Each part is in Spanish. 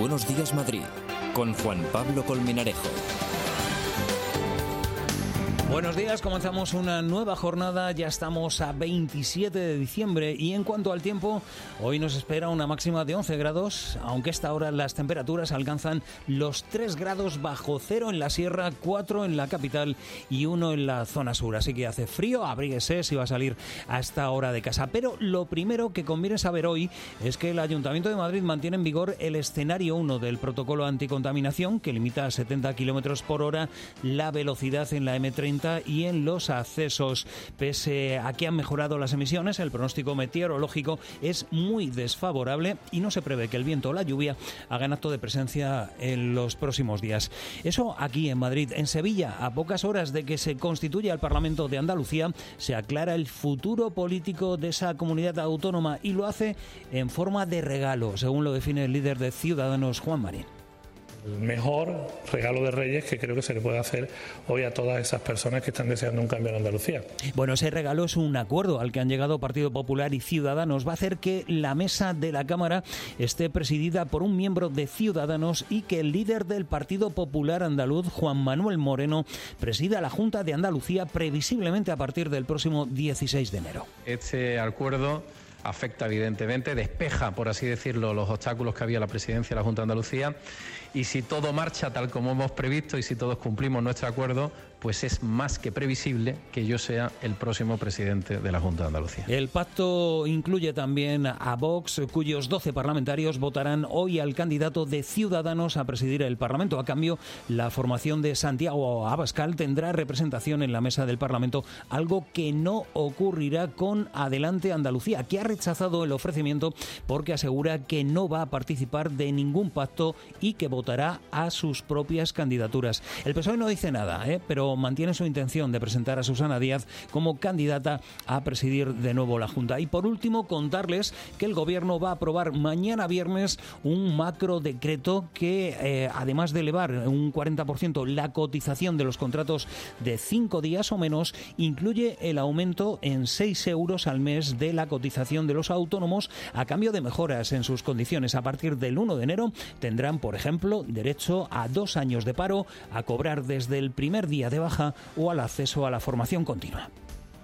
Buenos Días Madrid, con Juan Pablo Colmenarejo. Buenos días, comenzamos una nueva jornada, ya estamos a 27 de diciembre y en cuanto al tiempo, hoy nos espera una máxima de 11 grados, aunque a esta hora las temperaturas alcanzan los 3 grados bajo cero en la sierra, 4 en la capital y 1 en la zona sur, así que hace frío, abríguese si va a salir a esta hora de casa. Pero lo primero que conviene saber hoy es que el Ayuntamiento de Madrid mantiene en vigor el escenario 1 del protocolo anticontaminación que limita a 70 kilómetros por hora la velocidad en la M30 y en los accesos. Pese a que han mejorado las emisiones, el pronóstico meteorológico es muy desfavorable y no se prevé que el viento o la lluvia hagan acto de presencia en los próximos días. Eso aquí en Madrid. En Sevilla, a pocas horas de que se constituya el Parlamento de Andalucía, se aclara el futuro político de esa comunidad autónoma y lo hace en forma de regalo, según lo define el líder de Ciudadanos, Juan Marín. El mejor regalo de Reyes que creo que se le puede hacer hoy a todas esas personas que están deseando un cambio en Andalucía. Bueno, ese regalo es un acuerdo al que han llegado Partido Popular y Ciudadanos. Va a hacer que la mesa de la Cámara esté presidida por un miembro de Ciudadanos y que el líder del Partido Popular andaluz, Juan Manuel Moreno, presida la Junta de Andalucía previsiblemente a partir del próximo 16 de enero. Este acuerdo afecta evidentemente, despeja, por así decirlo, los obstáculos que había en la presidencia de la Junta de Andalucía, y si todo marcha tal como hemos previsto y si todos cumplimos nuestro acuerdo, pues es más que previsible que yo sea el próximo presidente de la Junta de Andalucía. El pacto incluye también a Vox, cuyos 12 parlamentarios votarán hoy al candidato de Ciudadanos a presidir el Parlamento. A cambio, la formación de Santiago Abascal tendrá representación en la mesa del Parlamento, algo que no ocurrirá con Adelante Andalucía, que ha rechazado el ofrecimiento porque asegura que no va a participar de ningún pacto y que votará a sus propias candidaturas. El PSOE no dice nada, pero mantiene su intención de presentar a Susana Díaz como candidata a presidir de nuevo la Junta. Y por último, contarles que el Gobierno va a aprobar mañana viernes un macro decreto que, además de elevar un 40% la cotización de los contratos de 5 días o menos, incluye el aumento en 6 euros al mes de la cotización de los autónomos a cambio de mejoras en sus condiciones. A partir del 1 de enero tendrán, por ejemplo, derecho a 2 años de paro, a cobrar desde el primer día de baja o al acceso a la formación continua.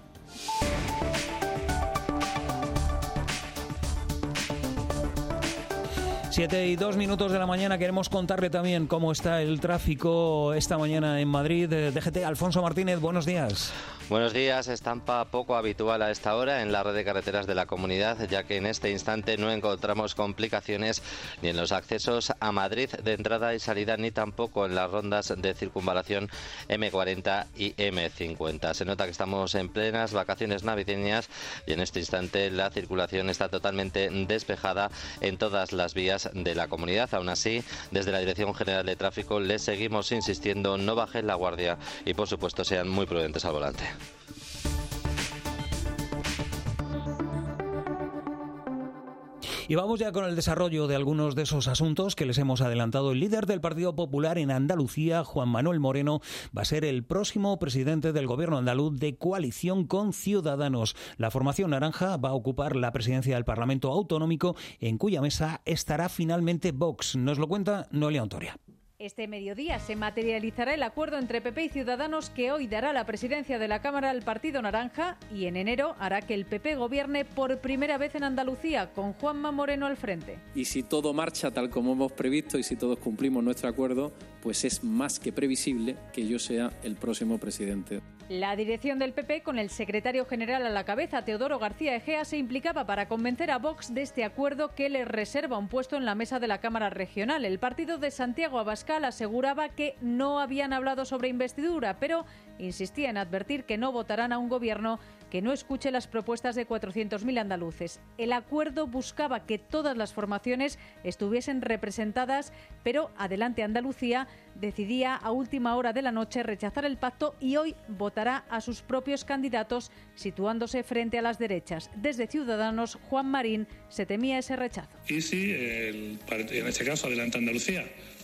Siete y 2 minutos de la mañana. Queremos contarle también cómo está el tráfico esta mañana en Madrid. DGT, Alfonso Martínez, buenos días. Buenos días. Estampa poco habitual a esta hora en la red de carreteras de la comunidad, ya que en este instante no encontramos complicaciones ni en los accesos a Madrid de entrada y salida, ni tampoco en las rondas de circunvalación M40 y M50. Se nota que estamos en plenas vacaciones navideñas y en este instante la circulación está totalmente despejada en todas las vías de la comunidad. Aún así, desde la Dirección General de Tráfico les seguimos insistiendo, no bajen la guardia y por supuesto sean muy prudentes al volante. Y vamos ya con el desarrollo de algunos de esos asuntos que les hemos adelantado. El líder del Partido Popular en Andalucía, Juan Manuel Moreno, va a ser el próximo presidente del Gobierno andaluz de coalición con Ciudadanos. La formación naranja va a ocupar la presidencia del Parlamento Autonómico, en cuya mesa estará finalmente Vox. Nos lo cuenta Noelia Ontoria. Este mediodía se materializará el acuerdo entre PP y Ciudadanos que hoy dará la presidencia de la Cámara al Partido Naranja y en enero hará que el PP gobierne por primera vez en Andalucía con Juanma Moreno al frente. Y si todo marcha tal como hemos previsto y si todos cumplimos nuestro acuerdo, pues es más que previsible que yo sea el próximo presidente. La dirección del PP, con el secretario general a la cabeza, Teodoro García Egea, se implicaba para convencer a Vox de este acuerdo que le reserva un puesto en la mesa de la Cámara Regional. El partido de Santiago Abascal aseguraba que no habían hablado sobre investidura, pero insistía en advertir que no votarán a un gobierno que no escuche las propuestas de 400.000 andaluces. El acuerdo buscaba que todas las formaciones estuviesen representadas, pero Adelante Andalucía decidía a última hora de la noche rechazar el pacto y hoy votará a sus propios candidatos, situándose frente a las derechas. Desde Ciudadanos, Juan Marín se temía ese rechazo. Y si, en este caso, Adelante Andalucía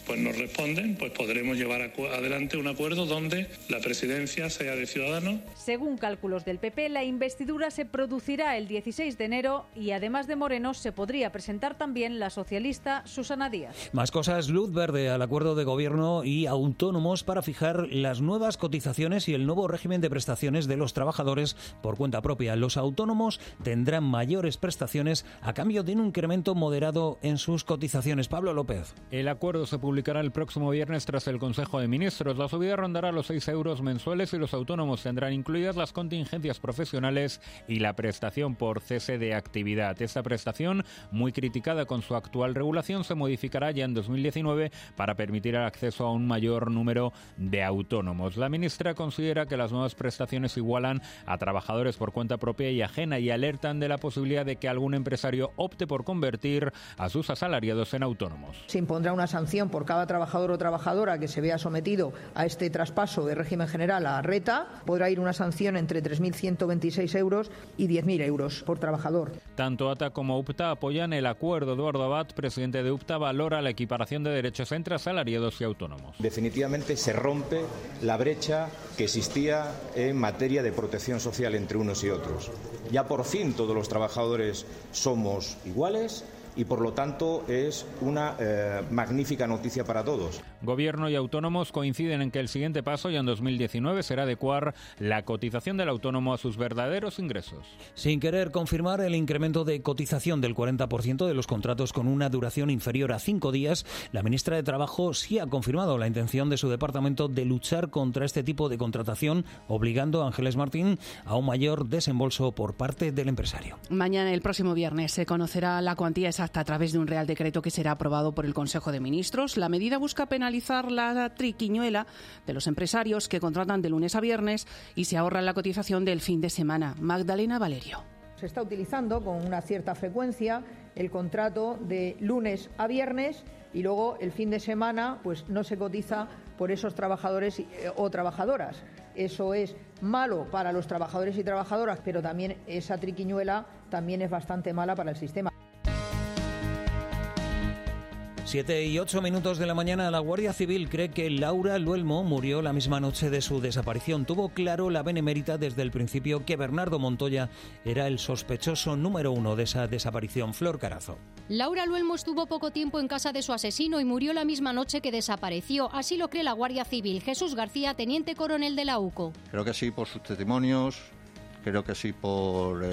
pues nos responden, pues podremos llevar adelante un acuerdo donde la presidencia sea de Ciudadanos. Según cálculos del PP, la investidura se producirá el 16 de enero y además de Moreno se podría presentar también la socialista Susana Díaz. Más cosas, luz verde al acuerdo de gobierno y autónomos para fijar las nuevas cotizaciones y el nuevo régimen de prestaciones de los trabajadores por cuenta propia. Los autónomos tendrán mayores prestaciones a cambio de un incremento moderado en sus cotizaciones. Pablo López. El acuerdo se publicará el próximo viernes tras el Consejo de Ministros. La subida rondará los 6 euros mensuales y los autónomos tendrán incluidas las contingencias profesionales y la prestación por cese de actividad. Esta prestación, muy criticada con su actual regulación, se modificará ya en 2019 para permitir el acceso a un mayor número de autónomos. La ministra considera que las nuevas prestaciones igualan a trabajadores por cuenta propia y ajena y alertan de la posibilidad de que algún empresario opte por convertir a sus asalariados en autónomos. Se impondrá una sanción por cada trabajador o trabajadora que se vea sometido a este traspaso de régimen general a RETA. Podrá ir una sanción entre 3.126 euros y 10.000 euros por trabajador. Tanto ATA como UPTA apoyan el acuerdo. Eduardo Abad, presidente de UPTA, valora la equiparación de derechos entre asalariados y autónomos. Definitivamente se rompe la brecha que existía en materia de protección social entre unos y otros. Ya por fin todos los trabajadores somos iguales y por lo tanto es una magnífica noticia para todos. Gobierno y autónomos coinciden en que el siguiente paso, ya en 2019, será adecuar la cotización del autónomo a sus verdaderos ingresos. Sin querer confirmar el incremento de cotización del 40% de los contratos con una duración inferior a 5 días, la ministra de Trabajo sí ha confirmado la intención de su departamento de luchar contra este tipo de contratación, obligando a Ángeles Martín a un mayor desembolso por parte del empresario. Mañana, el próximo viernes, se conocerá la cuantía exacta a través de un Real Decreto que será aprobado por el Consejo de Ministros. La medida busca penalizar la triquiñuela de los empresarios que contratan de lunes a viernes y se ahorran la cotización del fin de semana. Magdalena Valerio. Se está utilizando con una cierta frecuencia el contrato de lunes a viernes y luego el fin de semana pues no se cotiza por esos trabajadores o trabajadoras. Eso es malo para los trabajadores y trabajadoras, pero también esa triquiñuela también es bastante mala para el sistema. 7:08 de la mañana, la Guardia Civil cree que Laura Luelmo murió la misma noche de su desaparición. Tuvo claro la benemérita desde el principio que Bernardo Montoya era el sospechoso número 1 de esa desaparición. Flor Carazo. Laura Luelmo estuvo poco tiempo en casa de su asesino y murió la misma noche que desapareció. Así lo cree la Guardia Civil. Jesús García, teniente coronel de la UCO. Creo que sí por sus testimonios, creo que sí por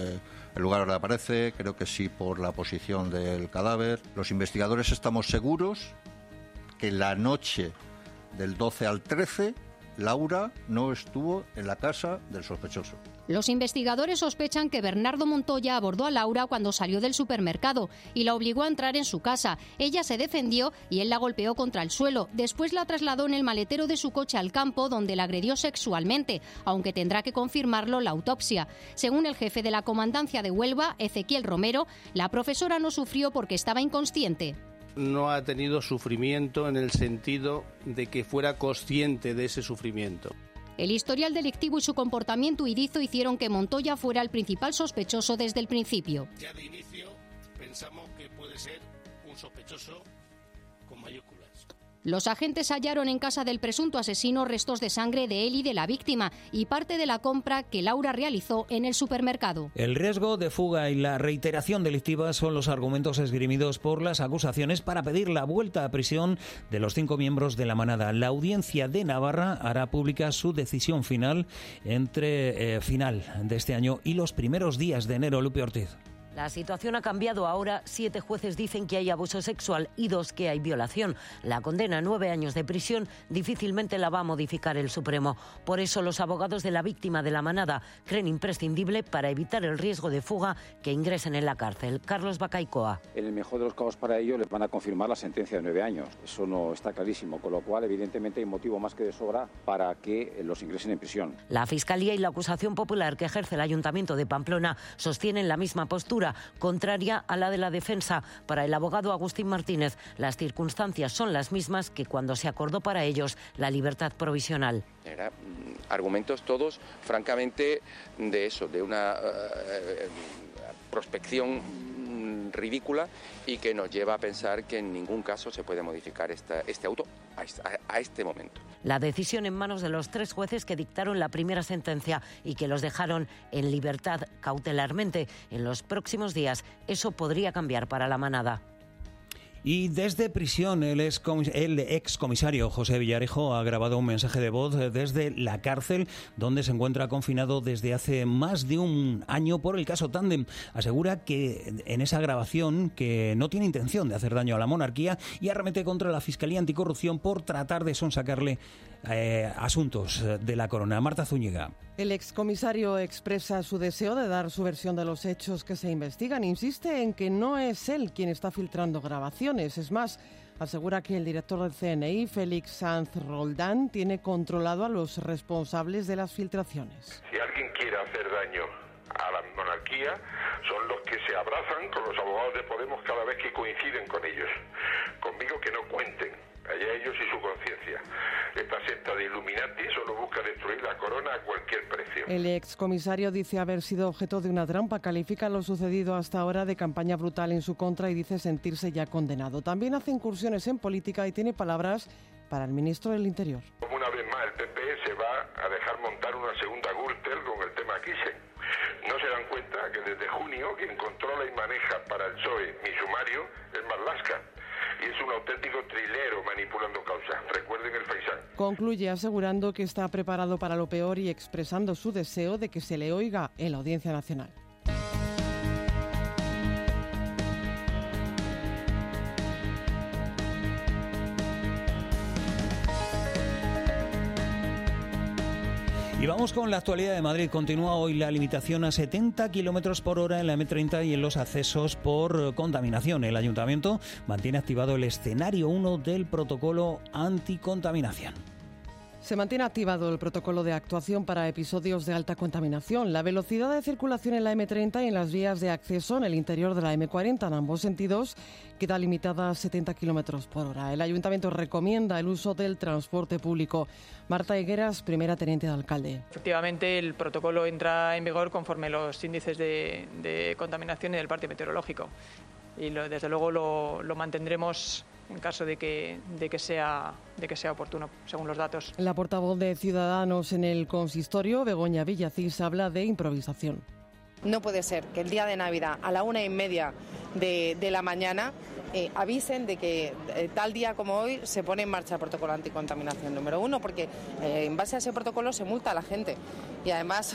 el lugar donde aparece, creo que sí por la posición del cadáver. Los investigadores estamos seguros que la noche del 12 al 13 Laura no estuvo en la casa del sospechoso. Los investigadores sospechan que Bernardo Montoya abordó a Laura cuando salió del supermercado y la obligó a entrar en su casa. Ella se defendió y él la golpeó contra el suelo. Después la trasladó en el maletero de su coche al campo, donde la agredió sexualmente, aunque tendrá que confirmarlo la autopsia. Según el jefe de la comandancia de Huelva, Ezequiel Romero, la profesora no sufrió porque estaba inconsciente. No ha tenido sufrimiento en el sentido de que fuera consciente de ese sufrimiento. El historial delictivo y su comportamiento huidizo hicieron que Montoya fuera el principal sospechoso desde el principio. Ya de inicio pensamos que puede ser un sospechoso con mayúsculas. Los agentes hallaron en casa del presunto asesino restos de sangre de él y de la víctima y parte de la compra que Laura realizó en el supermercado. El riesgo de fuga y la reiteración delictiva son los argumentos esgrimidos por las acusaciones para pedir la vuelta a prisión de los 5 miembros de la manada. La Audiencia de Navarra hará pública su decisión final entre final de este año y los primeros días de enero. Lupe Ortiz. La situación ha cambiado ahora. 7 jueces dicen que hay abuso sexual y 2 que hay violación. La condena a 9 años de prisión difícilmente la va a modificar el Supremo. Por eso los abogados de la víctima de la manada creen imprescindible para evitar el riesgo de fuga que ingresen en la cárcel. Carlos Bacaicoa. En el mejor de los casos para ello les van a confirmar la sentencia de 9 años. Eso no está clarísimo, con lo cual evidentemente hay motivo más que de sobra para que los ingresen en prisión. La Fiscalía y la acusación popular que ejerce el Ayuntamiento de Pamplona sostienen la misma postura, contraria a la de la defensa. Para el abogado Agustín Martínez, las circunstancias son las mismas que cuando se acordó para ellos la libertad provisional. Eran argumentos todos, francamente, de eso, de una prospección ridícula y que nos lleva a pensar que en ningún caso se puede modificar este auto a este momento. La decisión en manos de los 3 jueces que dictaron la primera sentencia y que los dejaron en libertad cautelarmente. En los próximos días eso podría cambiar para la manada. Y desde prisión, el excomisario José Villarejo ha grabado un mensaje de voz desde la cárcel, donde se encuentra confinado desde hace más de un año por el caso Tándem. Asegura que en esa grabación que no tiene intención de hacer daño a la monarquía y arremete contra la Fiscalía Anticorrupción por tratar de sonsacarle asuntos de la corona. Marta Zúñiga. El excomisario expresa su deseo de dar su versión de los hechos que se investigan. Insiste en que no es él quien está filtrando grabaciones. Es más, asegura que el director del CNI, Félix Sanz Roldán, tiene controlado a los responsables de las filtraciones. Si alguien quiere hacer daño a la monarquía, son los que se abrazan con los abogados de Podemos cada vez que coinciden con ellos. Conmigo que no cuenten, allá ellos y su conciencia. Esta secta de Illuminati solo busca destruir la corona a cualquier precio. El excomisario dice haber sido objeto de una trampa, califica lo sucedido hasta ahora de campaña brutal en su contra y dice sentirse ya condenado. También hace incursiones en política y tiene palabras para el ministro del Interior. Como una vez más el PP se va a dejar montar una segunda Gürtel con el tema Thyssen. No se dan cuenta que desde junio quien controla y maneja para el PSOE mi sumario es Marlaska. Y es un auténtico trilero manipulando causas. Recuerden el faisán. Concluye asegurando que está preparado para lo peor y expresando su deseo de que se le oiga en la Audiencia Nacional. Y vamos con la actualidad de Madrid. Continúa hoy la limitación a 70 km por hora en la M30 y en los accesos por contaminación. El Ayuntamiento mantiene activado el escenario 1 del protocolo anticontaminación. Se mantiene activado el protocolo de actuación para episodios de alta contaminación. La velocidad de circulación en la M30 y en las vías de acceso en el interior de la M40 en ambos sentidos queda limitada a 70 km por hora. El Ayuntamiento recomienda el uso del transporte público. Marta Higueras, primera teniente de alcalde. Efectivamente, el protocolo entra en vigor conforme los índices de contaminación y del parte meteorológico. Y desde luego lo mantendremos en caso de que sea oportuno, según los datos. La portavoz de Ciudadanos en el consistorio, Begoña Villacís, habla de improvisación. No puede ser que el día de Navidad a la 1:30 de la mañana avisen de que tal día como hoy se pone en marcha el protocolo anticontaminación número 1, porque en base a ese protocolo se multa a la gente. Y además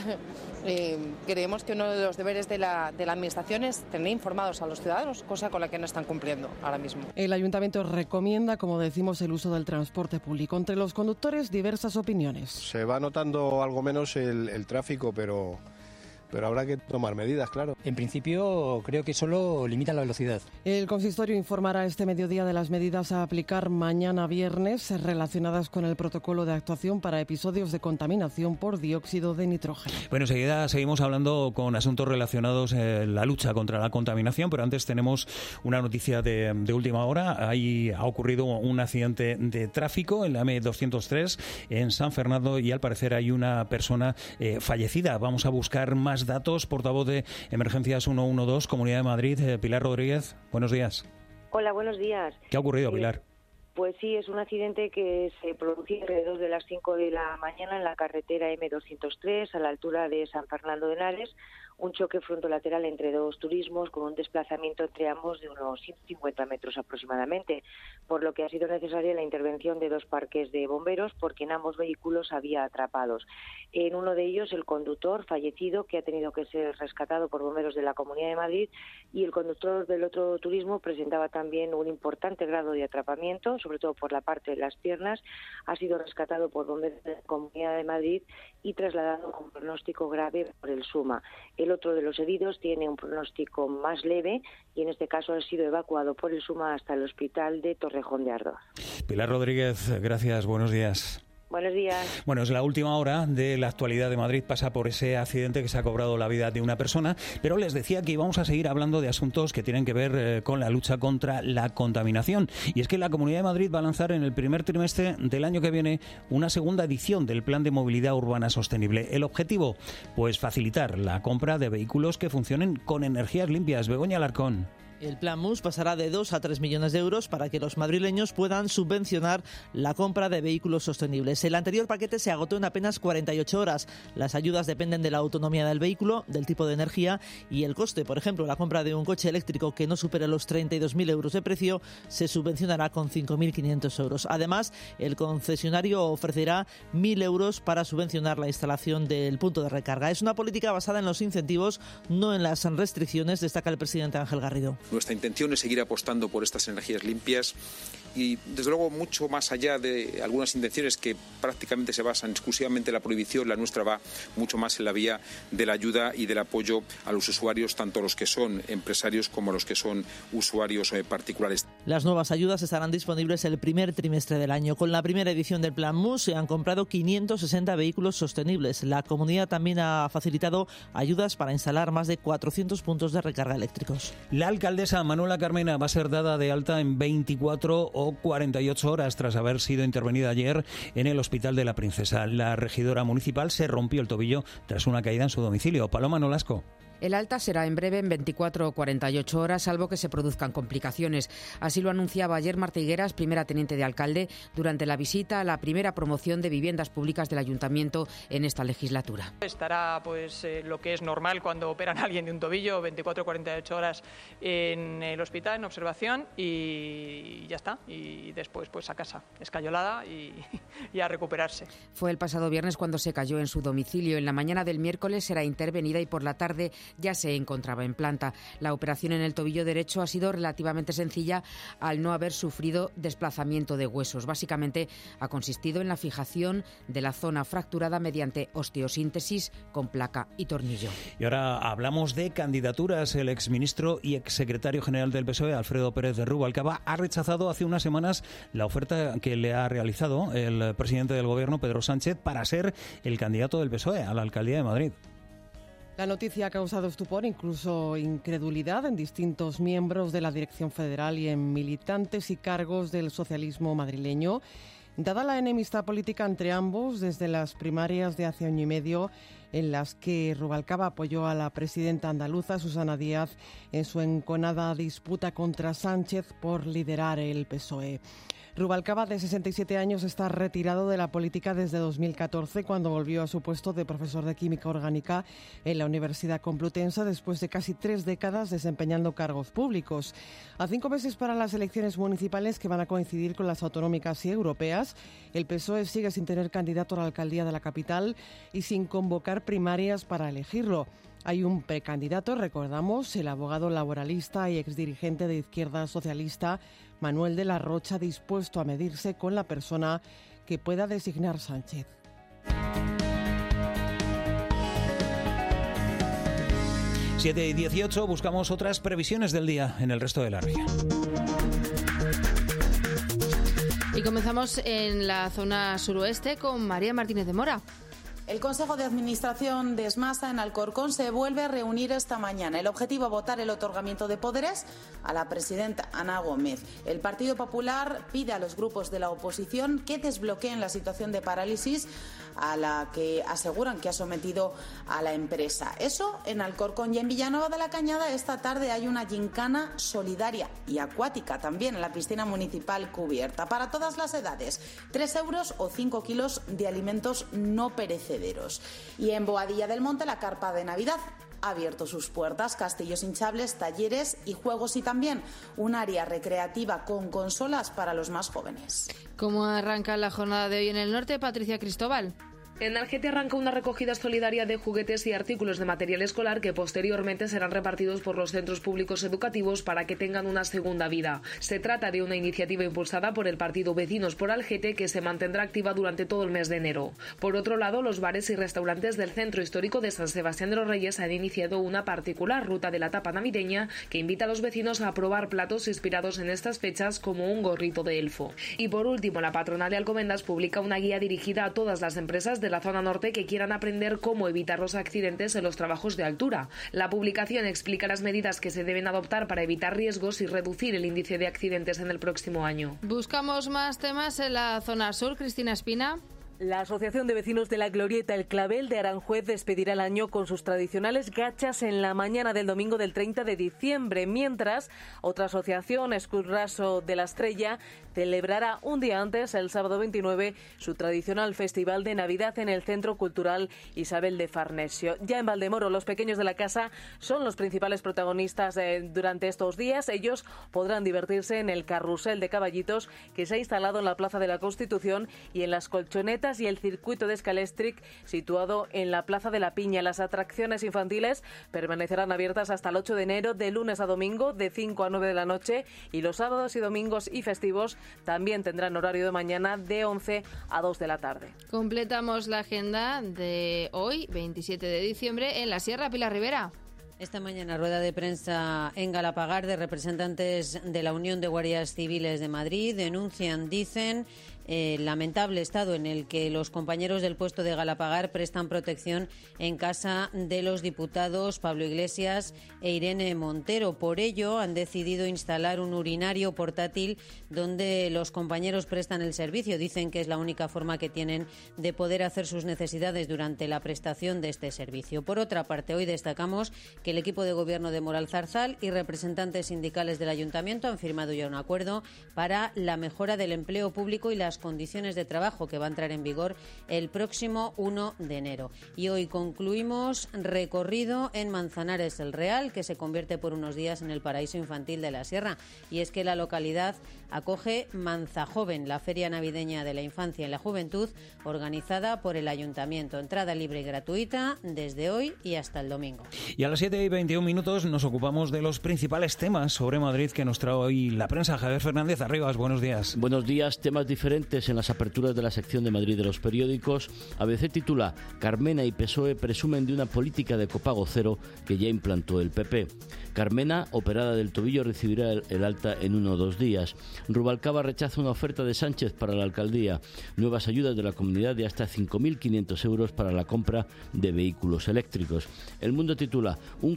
creemos que uno de los deberes de la Administración es tener informados a los ciudadanos, cosa con la que no están cumpliendo ahora mismo. El Ayuntamiento recomienda, como decimos, el uso del transporte público. Entre los conductores, diversas opiniones. Se va notando algo menos el tráfico, pero habrá que tomar medidas, claro. En principio, creo que solo limita la velocidad. El consistorio informará este mediodía de las medidas a aplicar mañana viernes relacionadas con el protocolo de actuación para episodios de contaminación por dióxido de nitrógeno. Bueno, enseguida seguimos hablando con asuntos relacionados en la lucha contra la contaminación, pero antes tenemos una noticia de última hora. Ahí ha ocurrido un accidente de tráfico en la M203 en San Fernando y al parecer hay una persona fallecida. Vamos a buscar más datos. Portavoz de Emergencias 112, Comunidad de Madrid, Pilar Rodríguez, buenos días. Hola, buenos días. ¿Qué ha ocurrido, Pilar? Pues sí, es un accidente que se produjo alrededor de las 5 de la mañana en la carretera M203 a la altura de San Fernando de Henares. Un choque frontolateral entre dos turismos con un desplazamiento entre ambos de unos 150 metros aproximadamente, por lo que ha sido necesaria la intervención de dos parques de bomberos porque en ambos vehículos había atrapados. En uno de ellos el conductor fallecido, que ha tenido que ser rescatado por bomberos de la Comunidad de Madrid, y el conductor del otro turismo presentaba también un importante grado de atrapamiento, sobre todo por la parte de las piernas. Ha sido rescatado por bomberos de la Comunidad de Madrid y trasladado con pronóstico grave por el SUMA. El otro de los heridos tiene un pronóstico más leve y en este caso ha sido evacuado por el SUMA hasta el hospital de Torrejón de Ardoz. Pilar Rodríguez, gracias, buenos días. Buenos días. Bueno, es la última hora de la actualidad de Madrid. Pasa por ese accidente que se ha cobrado la vida de una persona, pero les decía que íbamos a seguir hablando de asuntos que tienen que ver con la lucha contra la contaminación. Y es que la Comunidad de Madrid va a lanzar en el primer trimestre del año que viene una segunda edición del Plan de Movilidad Urbana Sostenible. El objetivo, pues facilitar la compra de vehículos que funcionen con energías limpias. Begoña Alarcón. El Plan MUS pasará de 2 a 3 millones de euros para que los madrileños puedan subvencionar la compra de vehículos sostenibles. El anterior paquete se agotó en apenas 48 horas. Las ayudas dependen de la autonomía del vehículo, del tipo de energía y el coste. Por ejemplo, la compra de un coche eléctrico que no supere los 32.000 euros de precio se subvencionará con 5.500 euros. Además, el concesionario ofrecerá 1.000 euros para subvencionar la instalación del punto de recarga. Es una política basada en los incentivos, no en las restricciones, destaca el presidente Ángel Garrido. Nuestra intención es seguir apostando por estas energías limpias y, desde luego, mucho más allá de algunas intenciones que prácticamente se basan exclusivamente en la prohibición, la nuestra va mucho más en la vía de la ayuda y del apoyo a los usuarios, tanto los que son empresarios como los que son usuarios particulares. Las nuevas ayudas estarán disponibles el primer trimestre del año. Con la primera edición del Plan MUS se han comprado 560 vehículos sostenibles. La comunidad también ha facilitado ayudas para instalar más de 400 puntos de recarga eléctricos. La alcaldesa Manuela Carmena va a ser dada de alta en 24 o 48 horas tras haber sido intervenida ayer en el Hospital de la Princesa. La regidora municipal se rompió el tobillo tras una caída en su domicilio. Paloma Nolasco. El alta será en breve, en 24 o 48 horas, salvo que se produzcan complicaciones. Así lo anunciaba ayer Marta Higueras, primera teniente de alcalde, durante la visita a la primera promoción de viviendas públicas del Ayuntamiento en esta legislatura. Estará lo que es normal cuando operan a alguien de un tobillo, 24 o 48 horas en el hospital, en observación, y ya está. Y después a casa, escayolada y a recuperarse. Fue el pasado viernes cuando se cayó en su domicilio. En la mañana del miércoles será intervenida y por la tarde ya se encontraba en planta. La operación en el tobillo derecho ha sido relativamente sencilla al no haber sufrido desplazamiento de huesos. Básicamente ha consistido en la fijación de la zona fracturada mediante osteosíntesis con placa y tornillo. Y ahora hablamos de candidaturas. El exministro y exsecretario general del PSOE, Alfredo Pérez de Rubalcaba, ha rechazado hace unas semanas la oferta que le ha realizado el presidente del Gobierno, Pedro Sánchez, para ser el candidato del PSOE a la alcaldía de Madrid. La noticia ha causado estupor, incluso incredulidad, en distintos miembros de la Dirección Federal y en militantes y cargos del socialismo madrileño. Dada la enemistad política entre ambos desde las primarias de hace año y medio, en las que Rubalcaba apoyó a la presidenta andaluza, Susana Díaz, en su enconada disputa contra Sánchez por liderar el PSOE. Rubalcaba, de 67 años, está retirado de la política desde 2014, cuando volvió a su puesto de profesor de Química Orgánica en la Universidad Complutense, después de casi 3 décadas desempeñando cargos públicos. A 5 meses para las elecciones municipales, que van a coincidir con las autonómicas y europeas, el PSOE sigue sin tener candidato a la alcaldía de la capital y sin convocar primarias para elegirlo. Hay un precandidato, recordamos, el abogado laboralista y exdirigente de Izquierda Socialista, Manuel de la Rocha, dispuesto a medirse con la persona que pueda designar Sánchez. Siete y 18, buscamos otras previsiones del día en el resto de la región. Y comenzamos en la zona suroeste con María Martínez de Mora. El Consejo de Administración de Esmasa en Alcorcón se vuelve a reunir esta mañana. El objetivo, votar el otorgamiento de poderes a la presidenta Ana Gómez. El Partido Popular pide a los grupos de la oposición que desbloqueen la situación de parálisis a la que aseguran que ha sometido a la empresa. Eso en Alcorcón. Y en Villanueva de la Cañada esta tarde hay una gincana solidaria y acuática también en la piscina municipal cubierta. Para todas las edades, 3 euros o 5 kilos de alimentos no perecederos. Y en Boadilla del Monte, la carpa de Navidad ha abierto sus puertas, castillos hinchables, talleres y juegos, y también un área recreativa con consolas para los más jóvenes. ¿Cómo arranca la jornada de hoy en el norte, Patricia Cristóbal? En Algete arranca una recogida solidaria de juguetes y artículos de material escolar que posteriormente serán repartidos por los centros públicos educativos para que tengan una segunda vida. Se trata de una iniciativa impulsada por el partido Vecinos por Algete, que se mantendrá activa durante todo el mes de enero. Por otro lado, los bares y restaurantes del centro histórico de San Sebastián de los Reyes han iniciado una particular ruta de la tapa navideña que invita a los vecinos a probar platos inspirados en estas fechas, como un gorrito de elfo. Y por último, la patronal de Alcobendas publica una guía dirigida a todas las empresas de la zona norte que quieran aprender cómo evitar los accidentes en los trabajos de altura. La publicación explica las medidas que se deben adoptar para evitar riesgos y reducir el índice de accidentes en el próximo año. Buscamos más temas en la zona sur. Cristina Espina. La Asociación de Vecinos de la Glorieta El Clavel de Aranjuez despedirá el año con sus tradicionales gachas en la mañana del domingo del 30 de diciembre, mientras otra asociación, Escurraso de la Estrella, celebrará un día antes, el sábado 29, su tradicional festival de Navidad en el Centro Cultural Isabel de Farnesio. Ya en Valdemoro, los pequeños de la casa son los principales protagonistas durante estos días. Ellos podrán divertirse en el carrusel de caballitos que se ha instalado en la Plaza de la Constitución y en las colchonetas y el circuito de Scalestric situado en la Plaza de la Piña. Las atracciones infantiles permanecerán abiertas hasta el 8 de enero, de lunes a domingo, de 5 a 9 de la noche, y los sábados y domingos y festivos también tendrán horario de mañana de 11 a 2 de la tarde. Completamos la agenda de hoy, 27 de diciembre, en la Sierra. Pilar Rivera. Esta mañana, rueda de prensa en Galapagar de representantes de la Unión de Guardias Civiles de Madrid. Denuncian, dicen, el lamentable estado en el que los compañeros del puesto de Galapagar prestan protección en casa de los diputados Pablo Iglesias e Irene Montero. Por ello, han decidido instalar un urinario portátil donde los compañeros prestan el servicio. Dicen que es la única forma que tienen de poder hacer sus necesidades durante la prestación de este servicio. Por otra parte, hoy destacamos que el equipo de gobierno de Moralzarzal y representantes sindicales del ayuntamiento han firmado ya un acuerdo para la mejora del empleo público y las condiciones de trabajo, que va a entrar en vigor el próximo 1 de enero. Y hoy concluimos recorrido en Manzanares el Real, que se convierte por unos días en el paraíso infantil de la Sierra. Y es que la localidad acoge Manzajoven, la feria navideña de la infancia y la juventud, organizada por el ayuntamiento. Entrada libre y gratuita desde hoy y hasta el domingo. Y a las 7:21 nos ocupamos de los principales temas sobre Madrid que nos trae hoy la prensa. Javier Fernández Arribas, buenos días. Buenos días. Temas diferentes en las aperturas de la sección de Madrid de los periódicos. ABC titula: Carmena y PSOE presumen de una política de copago cero que ya implantó el PP. Carmena, operada del tobillo, recibirá el alta en 1 o 2 días. Rubalcaba rechaza una oferta de Sánchez para la alcaldía. Nuevas ayudas de la comunidad de hasta 5.500 euros para la compra de vehículos eléctricos. El Mundo titula: un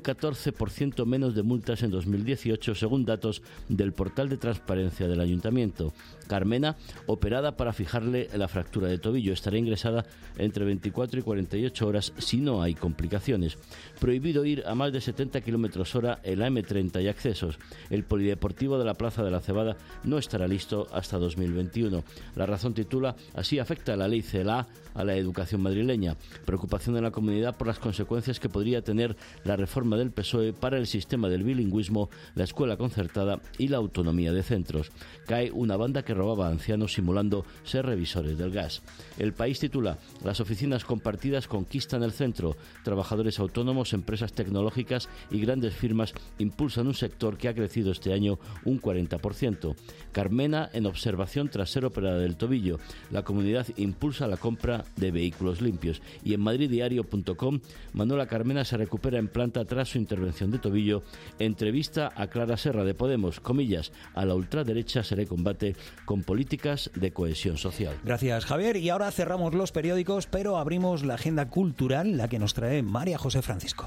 14% menos de multas en 2018, según datos del portal de transparencia del Ayuntamiento. Carmena, operada para fijarle la fractura de tobillo, estará ingresada entre 24 y 48 horas si no hay complicaciones. Prohibido ir a más de 70 km/h en la M30 y accesos. El polideportivo de la Plaza de la Cebada no estará listo hasta 2021. La Razón titula: así afecta la ley CELA a la educación madrileña. Preocupación en la comunidad por las consecuencias que podría tener la reforma del PSOE para el sistema del bilingüismo, la escuela concertada y la autonomía de centros. Cae una banda que robaba a ancianos simulando ser revisores del gas. El País titula: las oficinas compartidas conquistan el centro. Trabajadores autónomos, empresas tecnológicas y grandes firmas impulsan un sector que ha crecido este año un 40%. Carmena en observación tras ser operada del tobillo. La comunidad impulsa la compra de vehículos limpios. Y en madriddiario.com, Manuela Carmena se recupera en planta tras su intervención de tobillo. Entrevista a Clara Serra de Podemos, comillas: a la ultraderecha se le combate con políticas de cohesión social. Gracias, Javier. Y ahora cerramos los periódicos, pero abrimos la agenda cultural, la que nos trae María José Francisco.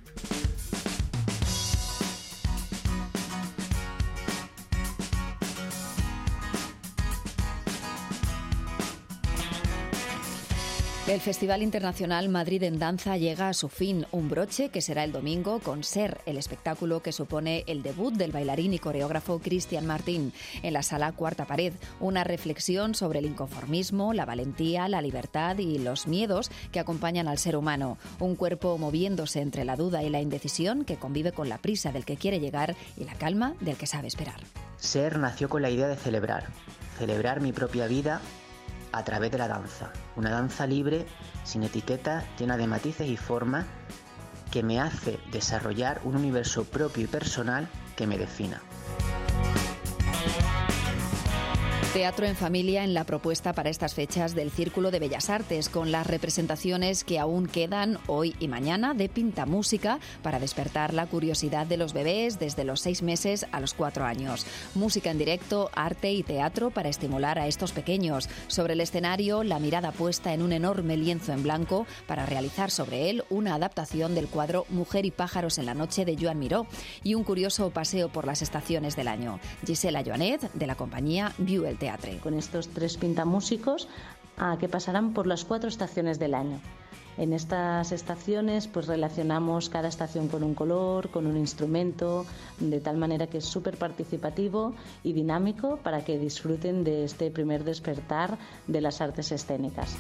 El Festival Internacional Madrid en Danza llega a su fin, un broche que será el domingo con Ser, el espectáculo que supone el debut del bailarín y coreógrafo Cristian Martín. En la sala Cuarta Pared, una reflexión sobre el inconformismo, la valentía, la libertad y los miedos que acompañan al ser humano. Un cuerpo moviéndose entre la duda y la indecisión que convive con la prisa del que quiere llegar y la calma del que sabe esperar. Ser nació con la idea de celebrar mi propia vida a través de la danza. Una danza libre, sin etiquetas, llena de matices y formas, que me hace desarrollar un universo propio y personal que me defina. Teatro en familia en la propuesta para estas fechas del Círculo de Bellas Artes, con las representaciones que aún quedan hoy y mañana de Pintamúsica para despertar la curiosidad de los bebés desde los 6 meses a los 4 años. Música en directo, arte y teatro para estimular a estos pequeños. Sobre el escenario, la mirada puesta en un enorme lienzo en blanco para realizar sobre él una adaptación del cuadro Mujer y pájaros en la noche de Joan Miró y un curioso paseo por las estaciones del año. Gisela Joanet, de la compañía Buell Teatre. Con estos 3 pintamúsicos que pasarán por las 4 estaciones del año. En estas estaciones pues relacionamos cada estación con un color, con un instrumento, de tal manera que es súper participativo y dinámico para que disfruten de este primer despertar de las artes escénicas.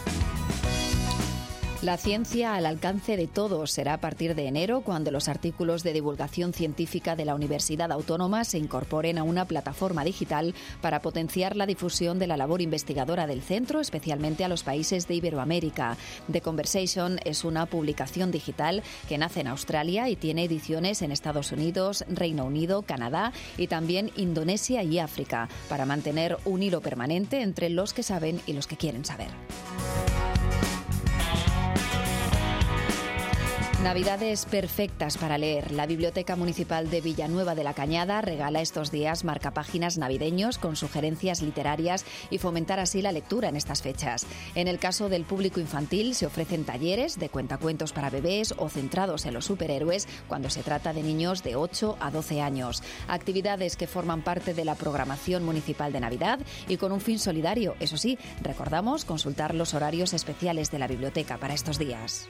La ciencia al alcance de todos será a partir de enero, cuando los artículos de divulgación científica de la Universidad Autónoma se incorporen a una plataforma digital para potenciar la difusión de la labor investigadora del centro, especialmente a los países de Iberoamérica. The Conversation es una publicación digital que nace en Australia y tiene ediciones en Estados Unidos, Reino Unido, Canadá y también Indonesia y África, para mantener un hilo permanente entre los que saben y los que quieren saber. Navidades perfectas para leer. La Biblioteca Municipal de Villanueva de la Cañada regala estos días marcapáginas navideños con sugerencias literarias y fomentar así la lectura en estas fechas. En el caso del público infantil se ofrecen talleres de cuentacuentos para bebés o centrados en los superhéroes cuando se trata de niños de 8 a 12 años. Actividades que forman parte de la programación municipal de Navidad y con un fin solidario. Eso sí, recordamos consultar los horarios especiales de la biblioteca para estos días.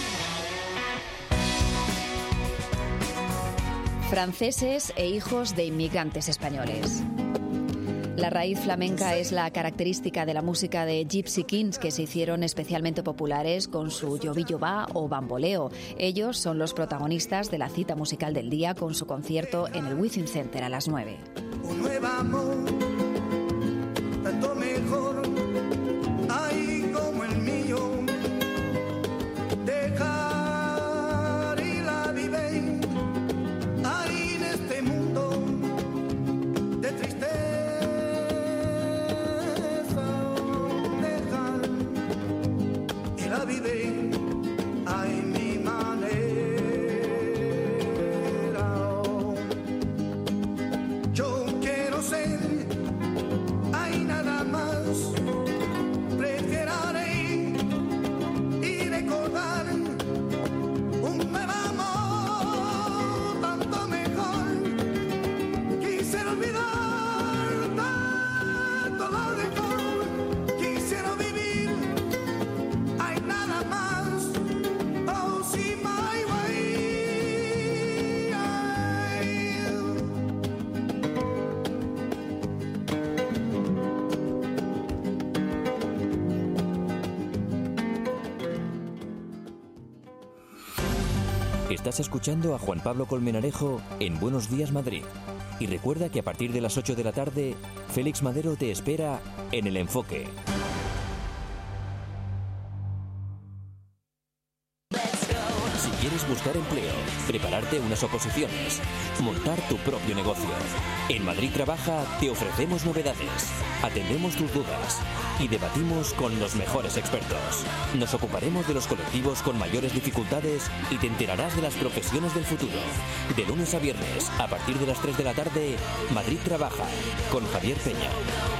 Franceses e hijos de inmigrantes españoles. La raíz flamenca es la característica de la música de Gypsy Kings, que se hicieron especialmente populares con su yoví-yobá o bamboleo. Ellos son los protagonistas de la cita musical del día con su concierto en el Within Center a las 9. Un nuevo amor, tanto mejor, ay, como el mío, dejar y la vive. Estás escuchando a Juan Pablo Colmenarejo en Buenos Días Madrid. Y recuerda que a partir de las 8 de la tarde, Félix Madero te espera en El Enfoque. Si quieres buscar empleo, prepararte unas oposiciones, montar tu propio negocio, en Madrid Trabaja te ofrecemos novedades, atendemos tus dudas y debatimos con los mejores expertos. Nos ocuparemos de los colectivos con mayores dificultades y te enterarás de las profesiones del futuro. De lunes a viernes, a partir de las 3 de la tarde, Madrid Trabaja, con Javier Peña.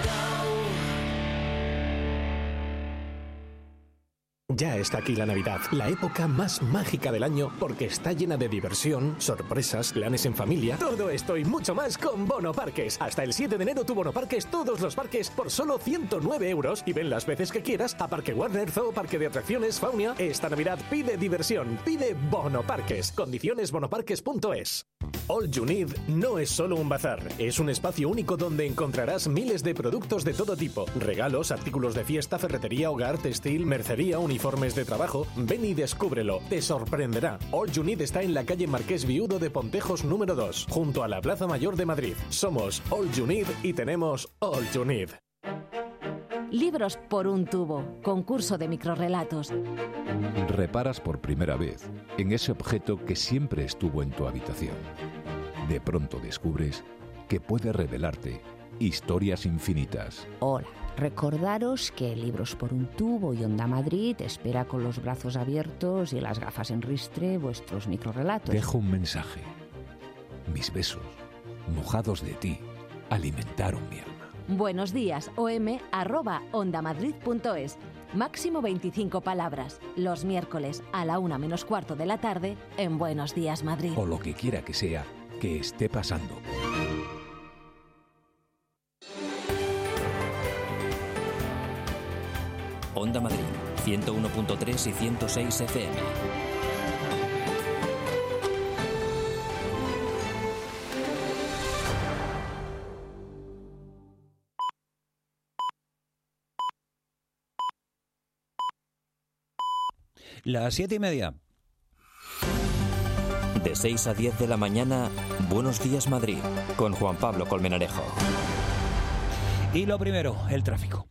Ya está aquí la Navidad, la época más mágica del año, porque está llena de diversión, sorpresas, planes en familia. Todo esto y mucho más con Bono Parques. Hasta el 7 de enero tu Bono Parques, todos los parques por solo 109 euros y ven las veces que quieras a Parque Warner, Zoo, Parque de Atracciones, Faunia. Esta Navidad pide diversión, pide Bono Parques. Condiciones bonoparques.es. All You Need no es solo un bazar, es un espacio único donde encontrarás miles de productos de todo tipo, regalos, artículos de fiesta, ferretería, hogar, textil, mercería, uniformes de trabajo. Ven y descúbrelo, te sorprenderá. All You Need está en la calle Marqués Viudo de Pontejos número 2, junto a la Plaza Mayor de Madrid. Somos All You Need y tenemos All You Need. Libros por un tubo, concurso de microrrelatos. Reparas por primera vez en ese objeto que siempre estuvo en tu habitación. De pronto descubres que puede revelarte historias infinitas. Hola, recordaros que Libros por un tubo y Onda Madrid espera con los brazos abiertos y las gafas en ristre vuestros microrrelatos. Dejo un mensaje. Mis besos, mojados de ti, alimentaron mi alma. Buenos días, om@ondamadrid.es. Máximo 25 palabras. Los miércoles a la 1 menos cuarto de la tarde en Buenos Días Madrid. O lo que quiera que sea que esté pasando. Onda Madrid, 101.3 y 106 FM. Las 7:30. De 6 a 10 de la mañana, Buenos Días Madrid, con Juan Pablo Colmenarejo. Y lo primero, el tráfico.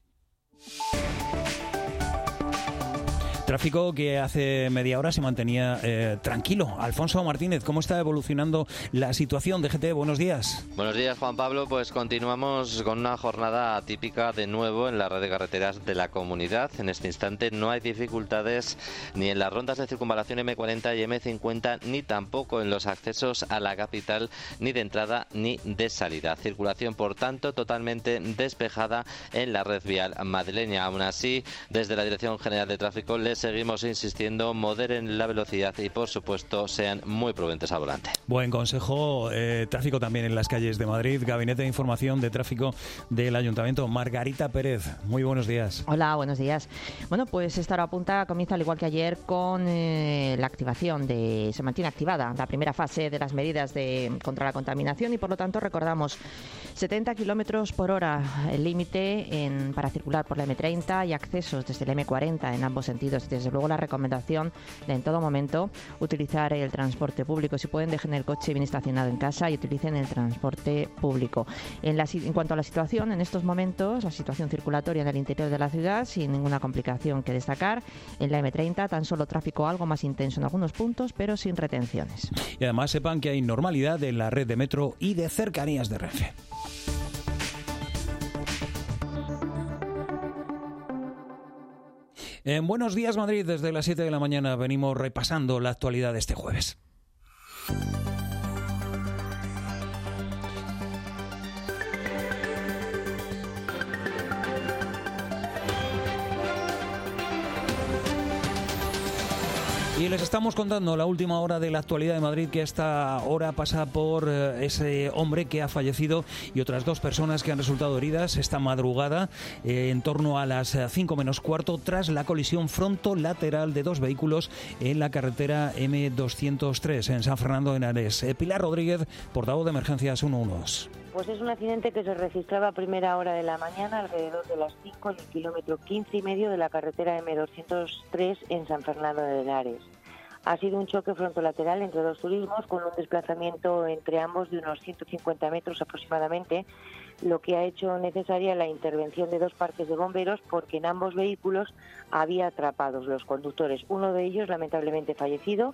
Tráfico que hace media hora se mantenía tranquilo. Alfonso Martínez, ¿cómo está evolucionando la situación? DGT, buenos días. Buenos días, Juan Pablo. Pues continuamos con una jornada atípica de nuevo en la red de carreteras de la comunidad. En este instante no hay dificultades ni en las rondas de circunvalación M40 y M50, ni tampoco en los accesos a la capital, ni de entrada ni de salida. Circulación, por tanto, totalmente despejada en la red vial madrileña. Aún así, desde la Dirección General de Tráfico les seguimos insistiendo, moderen la velocidad y, por supuesto, sean muy prudentes al volante. Buen consejo. Tráfico también en las calles de Madrid. Gabinete de Información de Tráfico del Ayuntamiento. Margarita Pérez, muy buenos días. Hola, buenos días. Bueno, pues esta hora punta comienza, al igual que ayer, con la activación se mantiene activada la primera fase de las medidas contra la contaminación y, por lo tanto, recordamos 70 kilómetros por hora el límite para circular por la M30 y accesos desde la M40 en ambos sentidos. Desde luego, la recomendación de, en todo momento, utilizar el transporte público. Si pueden, dejen el coche bien estacionado en casa y utilicen el transporte público. En cuanto a la situación, en estos momentos, la situación circulatoria en el interior de la ciudad, sin ninguna complicación que destacar. En la M30, tan solo tráfico algo más intenso en algunos puntos, pero sin retenciones. Y además sepan que hay normalidad en la red de metro y de cercanías de Renfe. En Buenos Días Madrid, desde las 7 de la mañana, venimos repasando la actualidad de este jueves. Y les estamos contando la última hora de la actualidad de Madrid, que esta hora pasa por ese hombre que ha fallecido y otras 2 personas que han resultado heridas esta madrugada en torno a las 5 menos cuarto tras la colisión frontolateral de 2 vehículos en la carretera M203 en San Fernando de Henares. Pilar Rodríguez, portavoz de Emergencias 112. Pues es un accidente que se registraba a primera hora de la mañana, alrededor de las 5, en el kilómetro 15 y medio de la carretera M203 en San Fernando de Henares. Ha sido un choque frontolateral entre 2 turismos con un desplazamiento entre ambos de unos 150 metros aproximadamente, lo que ha hecho necesaria la intervención de 2 parques de bomberos porque en ambos vehículos había atrapados los conductores. Uno de ellos lamentablemente fallecido.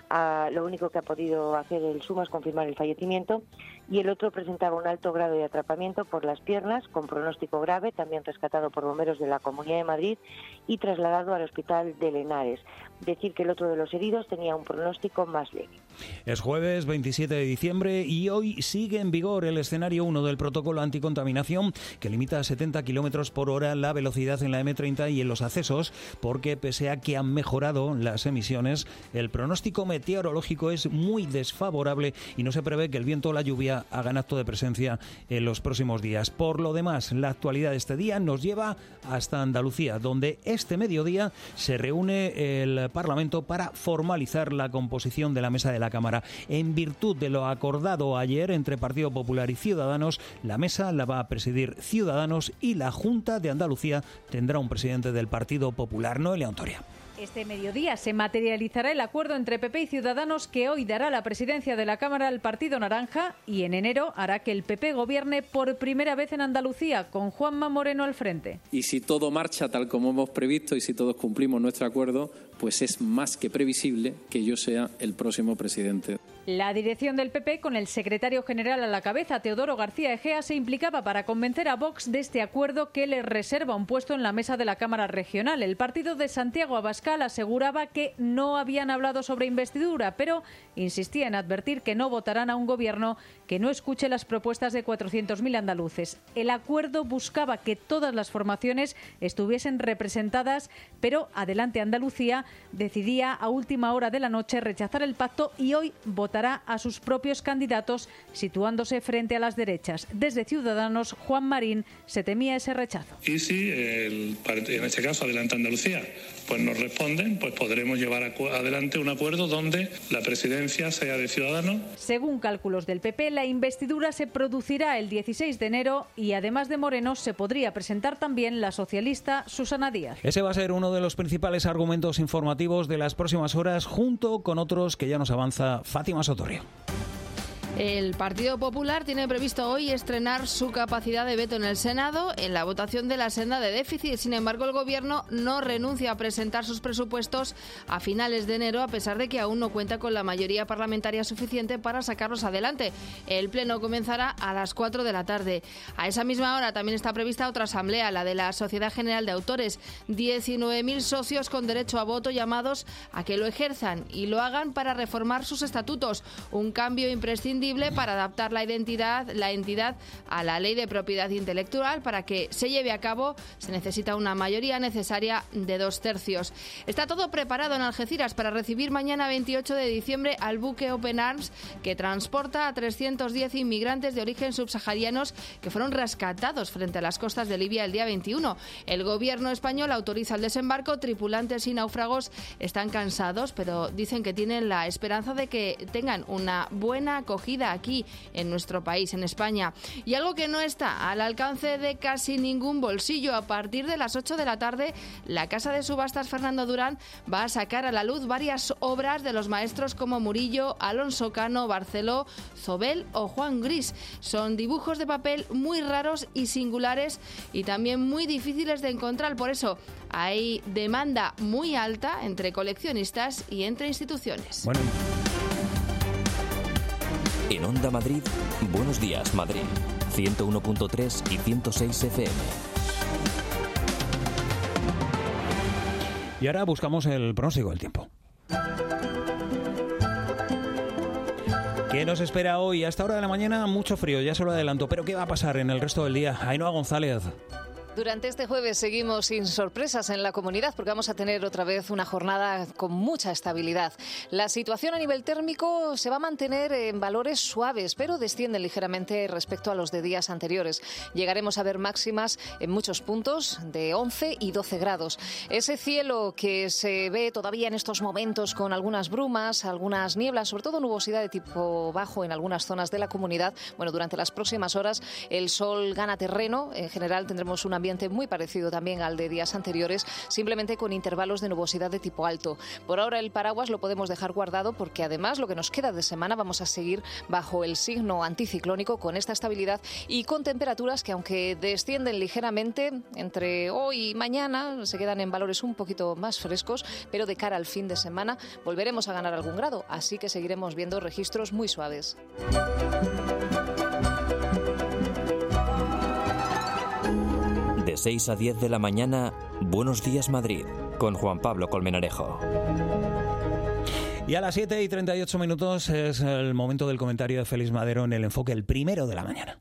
Lo único que ha podido hacer el SUMA es confirmar el fallecimiento, y el otro presentaba un alto grado de atrapamiento por las piernas, con pronóstico grave, también rescatado por bomberos de la Comunidad de Madrid y trasladado al Hospital de Henares. Decir que el otro de los heridos tenía un pronóstico más leve. Es jueves 27 de diciembre y hoy sigue en vigor el escenario 1 del protocolo anticontaminación, que limita a 70 kilómetros por hora la velocidad en la M30 y en los accesos, porque pese a que han mejorado las emisiones, el pronóstico meteorológico es muy desfavorable y no se prevé que el viento o la lluvia hagan acto de presencia en los próximos días. Por lo demás, la actualidad de este día nos lleva hasta Andalucía, donde este mediodía se reúne el Parlamento para formalizar la composición de la mesa de la Cámara. En virtud de lo acordado ayer entre Partido Popular y Ciudadanos, la mesa la va a presidir Ciudadanos y la Junta de Andalucía tendrá un presidente del Partido Popular, Noelia Ontoria. Este mediodía se materializará el acuerdo entre PP y Ciudadanos, que hoy dará la presidencia de la Cámara al Partido Naranja y en enero hará que el PP gobierne por primera vez en Andalucía, con Juanma Moreno al frente. Y si todo marcha tal como hemos previsto y si todos cumplimos nuestro acuerdo, pues es más que previsible que yo sea el próximo presidente. La dirección del PP, con el secretario general a la cabeza, Teodoro García Egea, se implicaba para convencer a Vox de este acuerdo que le reserva un puesto en la mesa de la Cámara Regional. El partido de Santiago Abascal aseguraba que no habían hablado sobre investidura, pero insistía en advertir que no votarán a un gobierno que no escuche las propuestas de 400.000 andaluces. El acuerdo buscaba que todas las formaciones estuviesen representadas, pero Adelante Andalucía decidía a última hora de la noche rechazar el pacto y hoy votará a sus propios candidatos, situándose frente a las derechas. Desde Ciudadanos, Juan Marín, se temía ese rechazo. Y si, en este caso, Adelante Andalucía, pues nos responden, pues podremos llevar adelante un acuerdo donde la presidencia sea de Ciudadanos. Según cálculos del PP, la investidura se producirá el 16 de enero y además de Moreno se podría presentar también la socialista Susana Díaz. Ese va a ser uno de los principales argumentos informativos de las próximas horas, junto con otros que ya nos avanza Fátima Sotorrio. El Partido Popular tiene previsto hoy estrenar su capacidad de veto en el Senado en la votación de la senda de déficit. Sin embargo, el Gobierno no renuncia a presentar sus presupuestos a finales de enero, a pesar de que aún no cuenta con la mayoría parlamentaria suficiente para sacarlos adelante. El Pleno comenzará a las 4 de la tarde. A esa misma hora también está prevista otra asamblea, la de la Sociedad General de Autores. 19.000 socios con derecho a voto llamados a que lo ejerzan y lo hagan para reformar sus estatutos. Un cambio imprescindible para adaptar la entidad a la Ley de Propiedad Intelectual. Para que se lleve a cabo se necesita una mayoría necesaria de 2/3. Está todo preparado en Algeciras para recibir mañana 28 de diciembre al buque Open Arms, que transporta a 310 inmigrantes de origen subsaharianos que fueron rescatados frente a las costas de Libia el día 21. El Gobierno español autoriza el desembarco. Tripulantes y náufragos están cansados, pero dicen que tienen la esperanza de que tengan una buena acogida aquí en nuestro país, en España. Y algo que no está al alcance de casi ningún bolsillo: a partir de las 8 de la tarde, la casa de subastas Fernando Durán va a sacar a la luz varias obras de los maestros como Murillo, Alonso Cano, Barceló, Zobel o Juan Gris. Son dibujos de papel muy raros y singulares y también muy difíciles de encontrar. Por eso hay demanda muy alta entre coleccionistas y entre instituciones. Bueno. En Onda Madrid, Buenos Días Madrid, 101.3 y 106 FM. Y ahora buscamos el pronóstico del tiempo. ¿Qué nos espera hoy? A esta hora de la mañana mucho frío, ya se lo adelanto, pero ¿qué va a pasar en el resto del día? Ainhoa González. Durante este jueves seguimos sin sorpresas en la comunidad porque vamos a tener otra vez una jornada con mucha estabilidad. La situación a nivel térmico se va a mantener en valores suaves, pero descienden ligeramente respecto a los de días anteriores. Llegaremos a ver máximas en muchos puntos de 11 y 12 grados. Ese cielo que se ve todavía en estos momentos con algunas brumas, algunas nieblas, sobre todo nubosidad de tipo bajo en algunas zonas de la comunidad, bueno, durante las próximas horas el sol gana terreno. En general tendremos un ambiente muy parecido también al de días anteriores, simplemente con intervalos de nubosidad de tipo alto. Por ahora el paraguas lo podemos dejar guardado porque además lo que nos queda de semana vamos a seguir bajo el signo anticiclónico con esta estabilidad y con temperaturas que, aunque descienden ligeramente entre hoy y mañana, se quedan en valores un poquito más frescos, pero de cara al fin de semana volveremos a ganar algún grado, así que seguiremos viendo registros muy suaves. De 6 a 10 de la mañana, Buenos Días Madrid, con Juan Pablo Colmenarejo. Y a las 7 y 38 minutos es el momento del comentario de Félix Madero en El Enfoque, el primero de la mañana.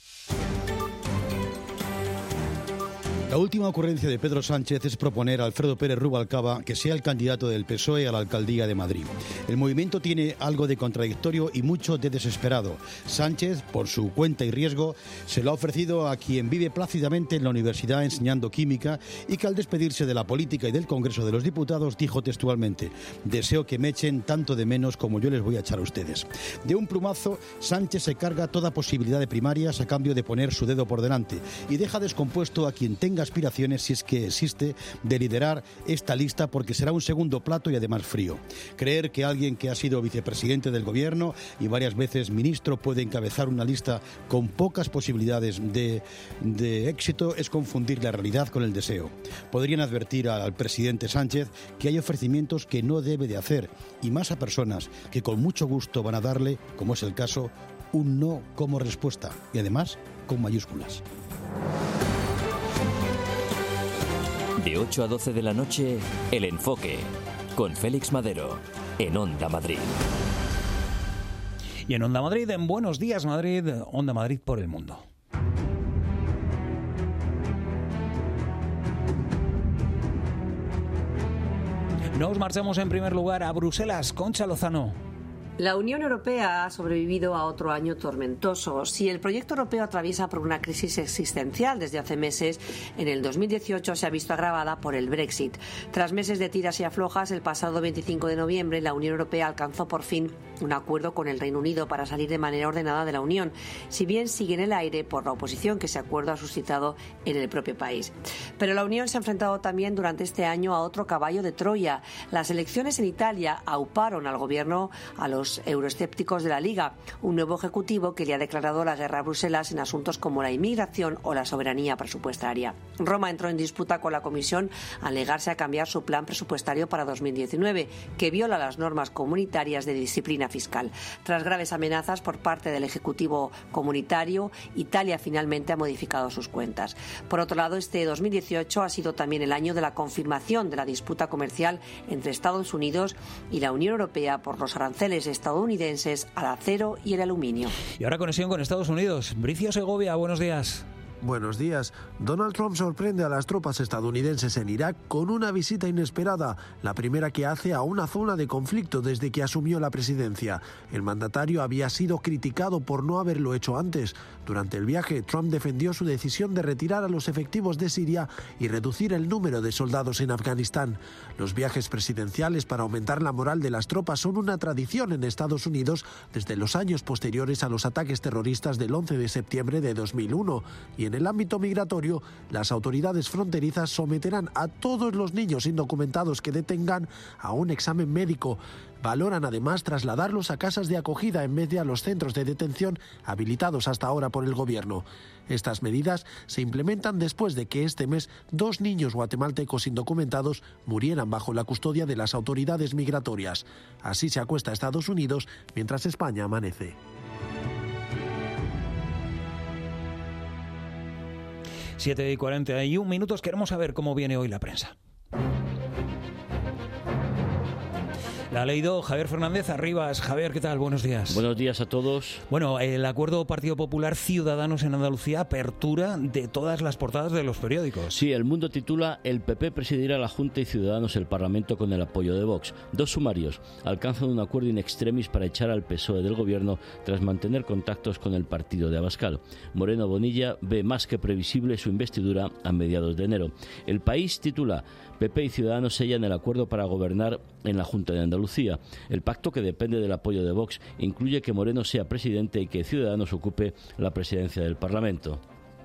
La última ocurrencia de Pedro Sánchez es proponer a Alfredo Pérez Rubalcaba que sea el candidato del PSOE a la alcaldía de Madrid. El movimiento tiene algo de contradictorio y mucho de desesperado. Sánchez, por su cuenta y riesgo, se lo ha ofrecido a quien vive plácidamente en la universidad enseñando química y que al despedirse de la política y del Congreso de los Diputados dijo textualmente: deseo que me echen tanto de menos como yo les voy a echar a ustedes. De un plumazo, Sánchez se carga toda posibilidad de primarias a cambio de poner su dedo por delante y deja descompuesto a quien tenga aspiraciones, si es que existe, de liderar esta lista, porque será un segundo plato y además frío. Creer que alguien que ha sido vicepresidente del gobierno y varias veces ministro puede encabezar una lista con pocas posibilidades de éxito es confundir la realidad con el deseo. Podrían advertir al presidente Sánchez que hay ofrecimientos que no debe de hacer, y más a personas que con mucho gusto van a darle, como es el caso, un no como respuesta, y además con mayúsculas. De 8 a 12 de la noche, El Enfoque, con Félix Madero, en Onda Madrid. Y en Onda Madrid, en Buenos Días Madrid, Onda Madrid por el mundo. Nos marchamos en primer lugar a Bruselas. Concha Lozano. La Unión Europea ha sobrevivido a otro año tormentoso. Si el proyecto europeo atraviesa por una crisis existencial desde hace meses, en el 2018 se ha visto agravada por el Brexit. Tras meses de tiras y aflojas, el pasado 25 de noviembre la Unión Europea alcanzó por fin un acuerdo con el Reino Unido para salir de manera ordenada de la Unión, si bien sigue en el aire por la oposición que ese acuerdo ha suscitado en el propio país. Pero la Unión se ha enfrentado también durante este año a otro caballo de Troya. Las elecciones en Italia auparon al gobierno a los euroescépticos de la Liga, un nuevo ejecutivo que le ha declarado la guerra a Bruselas en asuntos como la inmigración o la soberanía presupuestaria. Roma entró en disputa con la Comisión al negarse a cambiar su plan presupuestario para 2019, que viola las normas comunitarias de disciplina fiscal. Tras graves amenazas por parte del Ejecutivo comunitario, Italia finalmente ha modificado sus cuentas. Por otro lado, este 2018 ha sido también el año de la confirmación de la disputa comercial entre Estados Unidos y la Unión Europea por los aranceles estadounidenses al acero y el aluminio. Y ahora conexión con Estados Unidos. Bricio Segovia, buenos días. Buenos días. Donald Trump sorprende a las tropas estadounidenses en Irak con una visita inesperada, la primera que hace a una zona de conflicto desde que asumió la presidencia. El mandatario había sido criticado por no haberlo hecho antes. Durante el viaje, Trump defendió su decisión de retirar a los efectivos de Siria y reducir el número de soldados en Afganistán. Los viajes presidenciales para aumentar la moral de las tropas son una tradición en Estados Unidos desde los años posteriores a los ataques terroristas del 11 de septiembre de 2001. Y en el ámbito migratorio, las autoridades fronterizas someterán a todos los niños indocumentados que detengan a un examen médico. Valoran además trasladarlos a casas de acogida en vez de a los centros de detención habilitados hasta ahora por el gobierno. Estas medidas se implementan después de que este mes 2 niños guatemaltecos indocumentados murieran bajo la custodia de las autoridades migratorias. Así se acuesta Estados Unidos mientras España amanece. 7:41. Queremos saber cómo viene hoy la prensa. La ha leído Javier Fernández Arribas. Javier, ¿qué tal? Buenos días. Buenos días a todos. Bueno, el acuerdo Partido Popular Ciudadanos en Andalucía, apertura de todas las portadas de los periódicos. Sí, El Mundo titula: el PP presidirá la Junta y Ciudadanos el Parlamento con el apoyo de Vox. 2 sumarios alcanzan un acuerdo in extremis para echar al PSOE del gobierno tras mantener contactos con el partido de Abascal. Moreno Bonilla ve más que previsible su investidura a mediados de enero. El País titula: PP y Ciudadanos sellan el acuerdo para gobernar en la Junta de Andalucía. El pacto, que depende del apoyo de Vox, incluye que Moreno sea presidente y que Ciudadanos ocupe la presidencia del Parlamento.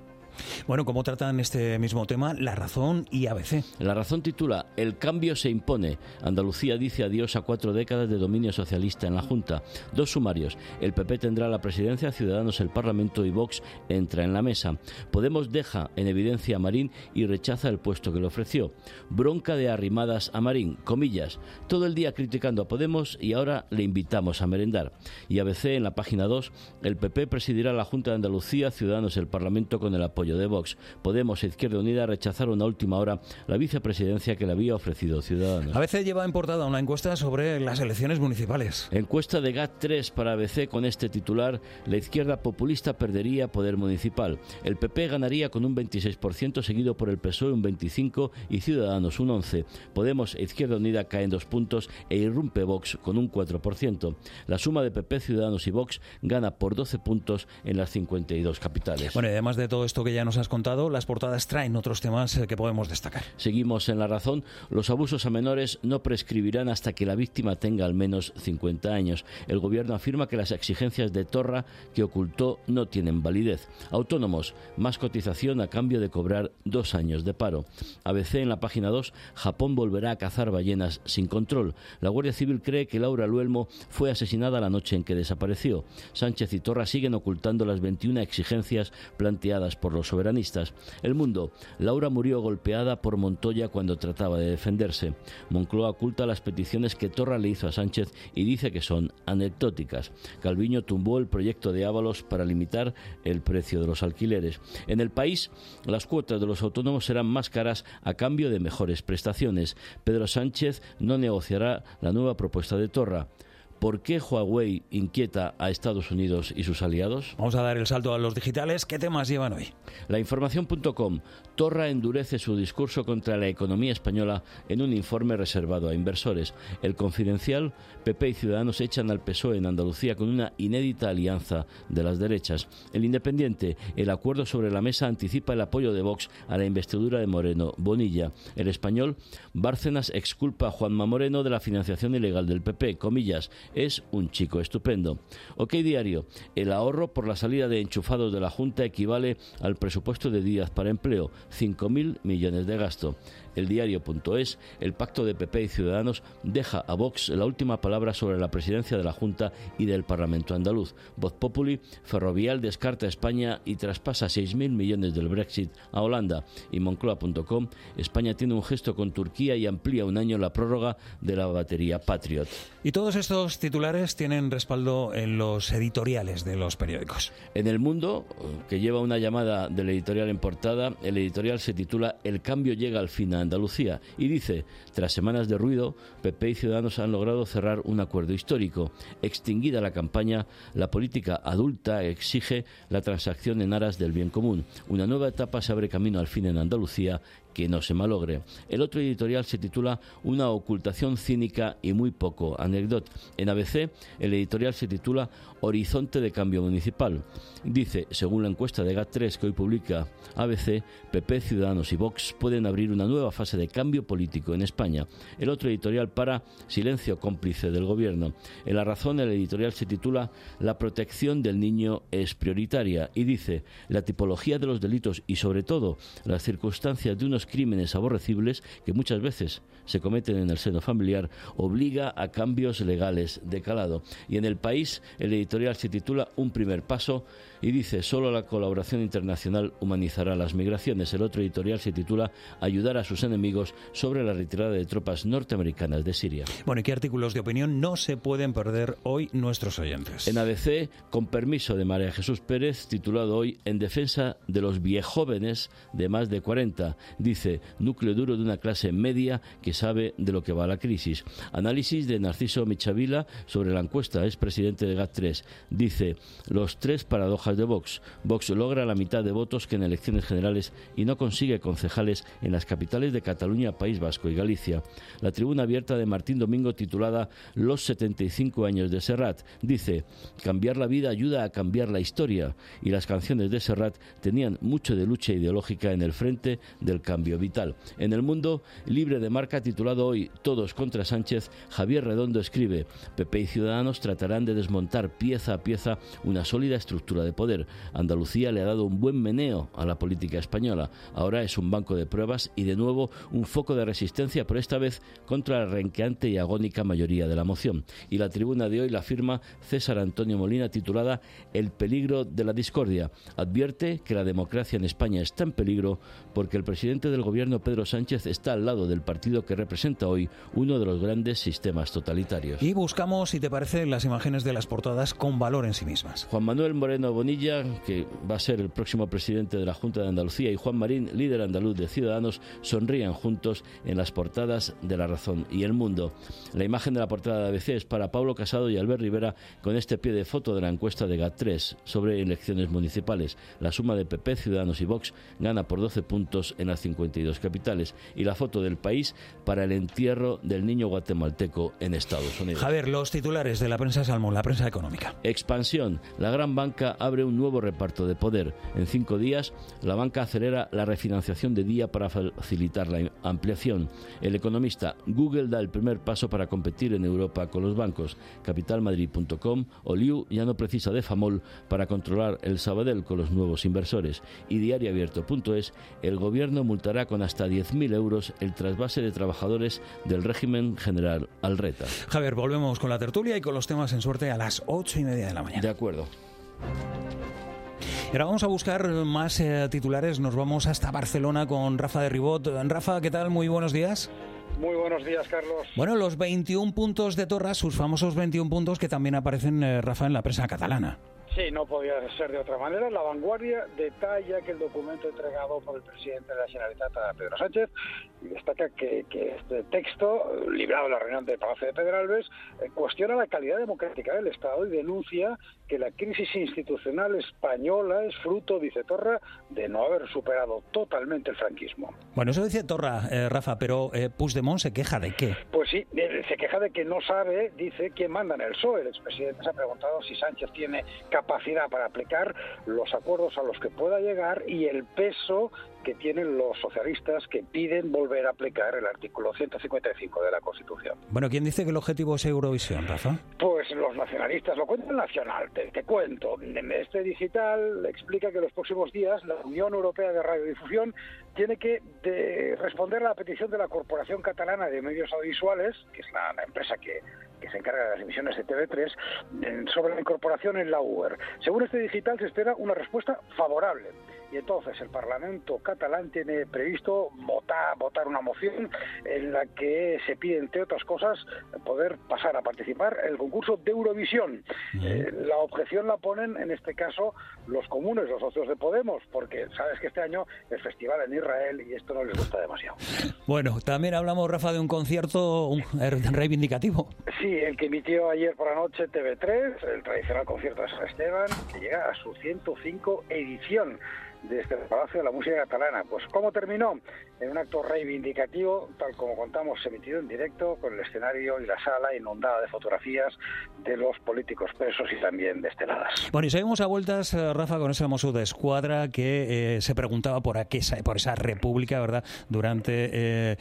Bueno, ¿cómo tratan este mismo tema La Razón y ABC? La Razón titula: el cambio se impone. Andalucía dice adiós a 4 décadas de dominio socialista en la Junta. 2 sumarios. El PP tendrá la presidencia, Ciudadanos el Parlamento y Vox entra en la mesa. Podemos deja en evidencia a Marín y rechaza el puesto que le ofreció. Bronca de Arrimadas a Marín, comillas: todo el día criticando a Podemos y ahora le invitamos a merendar. Y ABC en la página 2: el PP presidirá la Junta de Andalucía, Ciudadanos el Parlamento con el apoyo de Vox. Podemos e Izquierda Unida rechazaron a última hora la vicepresidencia que le había ofrecido Ciudadanos. ABC lleva en portada una encuesta sobre las elecciones municipales. Encuesta de GAT3 para ABC con este titular: la izquierda populista perdería poder municipal. El PP ganaría con un 26%, seguido por el PSOE un 25% y Ciudadanos un 11%. Podemos e Izquierda Unida caen 2 puntos e irrumpe Vox con un 4%. La suma de PP, Ciudadanos y Vox gana por 12 puntos en las 52 capitales. Bueno, y además de todo esto que ya nos has contado, las portadas traen otros temas que podemos destacar. Seguimos en La Razón. Los abusos a menores no prescribirán hasta que la víctima tenga al menos 50 años. El gobierno afirma que las exigencias de Torra que ocultó no tienen validez. Autónomos: más cotización a cambio de cobrar 2 años de paro. ABC en la página 2: Japón volverá a cazar ballenas sin control. La Guardia Civil cree que Laura Luelmo fue asesinada la noche en que desapareció. Sánchez y Torra siguen ocultando las 21 exigencias planteadas por los soberanistas. El Mundo: Laura murió golpeada por Montoya cuando trataba de defenderse. Moncloa oculta las peticiones que Torra le hizo a Sánchez y dice que son anecdóticas. Calviño tumbó el proyecto de Ábalos para limitar el precio de los alquileres. En El País: las cuotas de los autónomos serán más caras a cambio de mejores prestaciones. Pedro Sánchez no negociará la nueva propuesta de Torra. ¿Por qué Huawei inquieta a Estados Unidos y sus aliados? Vamos a dar el salto a los digitales. ¿Qué temas llevan hoy? Lainformación.com. Torra endurece su discurso contra la economía española en un informe reservado a inversores. El Confidencial. PP y Ciudadanos echan al PSOE en Andalucía con una inédita alianza de las derechas. El Independiente. El acuerdo sobre la mesa anticipa el apoyo de Vox a la investidura de Moreno Bonilla. El Español. Bárcenas exculpa a Juanma Moreno de la financiación ilegal del PP. Comillas, es un chico estupendo. OK Diario. El ahorro por la salida de enchufados de la Junta equivale al presupuesto de Díaz para empleo. 5.000 millones de gasto. El Diario.es. El pacto de PP y Ciudadanos deja a Vox la última palabra sobre la presidencia de la Junta y del Parlamento andaluz. Voz Populi. Ferrovial descarta a España y traspasa 6.000 millones del Brexit a Holanda. Y Moncloa.com. España tiene un gesto con Turquía y amplía un año la prórroga de la batería Patriot. Y todos estos titulares tienen respaldo en los editoriales de los periódicos. En El Mundo, que lleva una llamada del editorial en portada, el editorial se titula El cambio llega al fin a Andalucía y dice, tras semanas de ruido, PP y Ciudadanos han logrado cerrar un acuerdo histórico. Extinguida la campaña, la política adulta exige la transacción en aras del bien común. Una nueva etapa se abre camino al fin en Andalucía, que no se malogre. El otro editorial se titula Una ocultación cínica y muy poco anécdota. En ABC, el editorial se titula Horizonte de cambio municipal. Dice, según la encuesta de GAT3 que hoy publica ABC, PP, Ciudadanos y Vox pueden abrir una nueva fase de cambio político en España. El otro editorial para Silencio cómplice del gobierno. En La Razón, el editorial se titula La protección del niño es prioritaria y dice, la tipología de los delitos y sobre todo las circunstancias de unos crímenes aborrecibles que muchas veces se cometen en el seno familiar obliga a cambios legales de calado. Y en El País, el editorial se titula Un primer paso y dice, solo la colaboración internacional humanizará las migraciones. El otro editorial se titula Ayudar a sus enemigos sobre la retirada de tropas norteamericanas de Siria. Bueno, ¿y qué artículos de opinión no se pueden perder hoy nuestros oyentes? En ABC, con permiso de María Jesús Pérez, titulado hoy En defensa de los viejóvenes de más de 40, dice, núcleo duro de una clase media que sabe de lo que va la crisis. Análisis de Narciso Michavila sobre la encuesta, es presidente de GAT3, dice, los tres paradojas de Vox. Vox logra la mitad de votos que en elecciones generales y no consigue concejales en las capitales de Cataluña, País Vasco y Galicia. La tribuna abierta de Martín Domingo titulada Los 75 años de Serrat dice, cambiar la vida ayuda a cambiar la historia, y las canciones de Serrat tenían mucho de lucha ideológica en el frente del cambio vital. En El Mundo, libre de marca, titulado hoy Todos contra Sánchez, Javier Redondo escribe, PP y Ciudadanos tratarán de desmontar pieza a pieza una sólida estructura de poder. Andalucía le ha dado un buen meneo a la política española. Ahora es un banco de pruebas y de nuevo un foco de resistencia, pero esta vez contra la renqueante y agónica mayoría de la moción. Y la tribuna de hoy la firma César Antonio Molina, titulada El peligro de la discordia. Advierte que la democracia en España está en peligro porque el presidente del gobierno, Pedro Sánchez, está al lado del partido que representa hoy uno de los grandes sistemas totalitarios. Y buscamos, si te parece, las imágenes de las portadas con valor en sí mismas. Juan Manuel Moreno Bonilla, que va a ser el próximo presidente de la Junta de Andalucía, y Juan Marín, líder andaluz de Ciudadanos, sonrían juntos en las portadas de La Razón y El Mundo. La imagen de la portada de ABC es para Pablo Casado y Albert Rivera con este pie de foto de la encuesta de GAT3 sobre elecciones municipales. La suma de PP, Ciudadanos y Vox gana por 12 puntos en las 52 capitales. Y la foto del País para el entierro del niño guatemalteco en Estados Unidos. Javier, los titulares de la prensa Salmón, la prensa económica. Expansión. La gran banca abre un nuevo reparto de poder. En 5 días, la banca acelera la refinanciación de Día para facilitar la ampliación. El Economista. Google da el primer paso para competir en Europa con los bancos. Capitalmadrid.com. Oliu ya no precisa de Famol para controlar el Sabadell con los nuevos inversores. Y diarioabierto.es. El gobierno multará con hasta 10.000 euros el trasvase de trabajadores del régimen general al RETA. Javier, volvemos con la tertulia y con los temas en suerte a las 8:30 de la mañana. De acuerdo. Ahora vamos a buscar más titulares. Nos vamos hasta Barcelona con Rafa de Ribot. Rafa, ¿qué tal? Muy buenos días. Muy buenos días, Carlos. Bueno, los 21 puntos de Torra, sus famosos 21 puntos que también aparecen, Rafa, en la prensa catalana. Sí, no podía ser de otra manera. La Vanguardia detalla que el documento entregado por el presidente de la Generalitat, Pedro Sánchez, y destaca que este texto, librado en la reunión del Palacio de Pedralbes, cuestiona la calidad democrática del Estado y denuncia que la crisis institucional española es fruto, dice Torra, de no haber superado totalmente el franquismo. Bueno, eso dice Torra, Rafa, pero Puigdemont se queja ¿de qué? Pues sí, se queja de que no sabe, dice, quién manda en el PSOE. El expresidente se ha preguntado si Sánchez tiene capacidad para aplicar los acuerdos a los que pueda llegar y el peso que tienen los socialistas que piden volver a aplicar el artículo 155 de la Constitución. Bueno, ¿quién dice que el objetivo es Eurovisión, Rafa? Pues los nacionalistas, lo cuenta el Nacional, te cuento. Este digital explica que en los próximos días la Unión Europea de Radiodifusión tiene que responder a la petición de la Corporación Catalana de Medios Audiovisuales, que es la empresa que se encarga de las emisiones de TV3, sobre la incorporación en la UER. Según este digital se espera una respuesta favorable. Y entonces el Parlamento catalán tiene previsto votar una moción en la que se pide, entre otras cosas, poder pasar a participar en el concurso de Eurovisión. La objeción la ponen, en este caso, los comunes, los socios de Podemos, porque sabes que este año es festival en Israel y esto no les gusta demasiado. Bueno, también hablamos, Rafa, de un concierto reivindicativo. Sí, el que emitió ayer por la noche TV3, el tradicional concierto de San Esteban, que llega a su 105 edición desde el Palacio de la Música Catalana. Pues ¿cómo terminó? En un acto reivindicativo, tal como contamos, emitido en directo, con el escenario y la sala inundada de fotografías de los políticos presos y también desteladas. Bueno, y seguimos a vueltas, Rafa, con ese Mossos d'Esquadra que se preguntaba por esa república, ¿verdad?, durante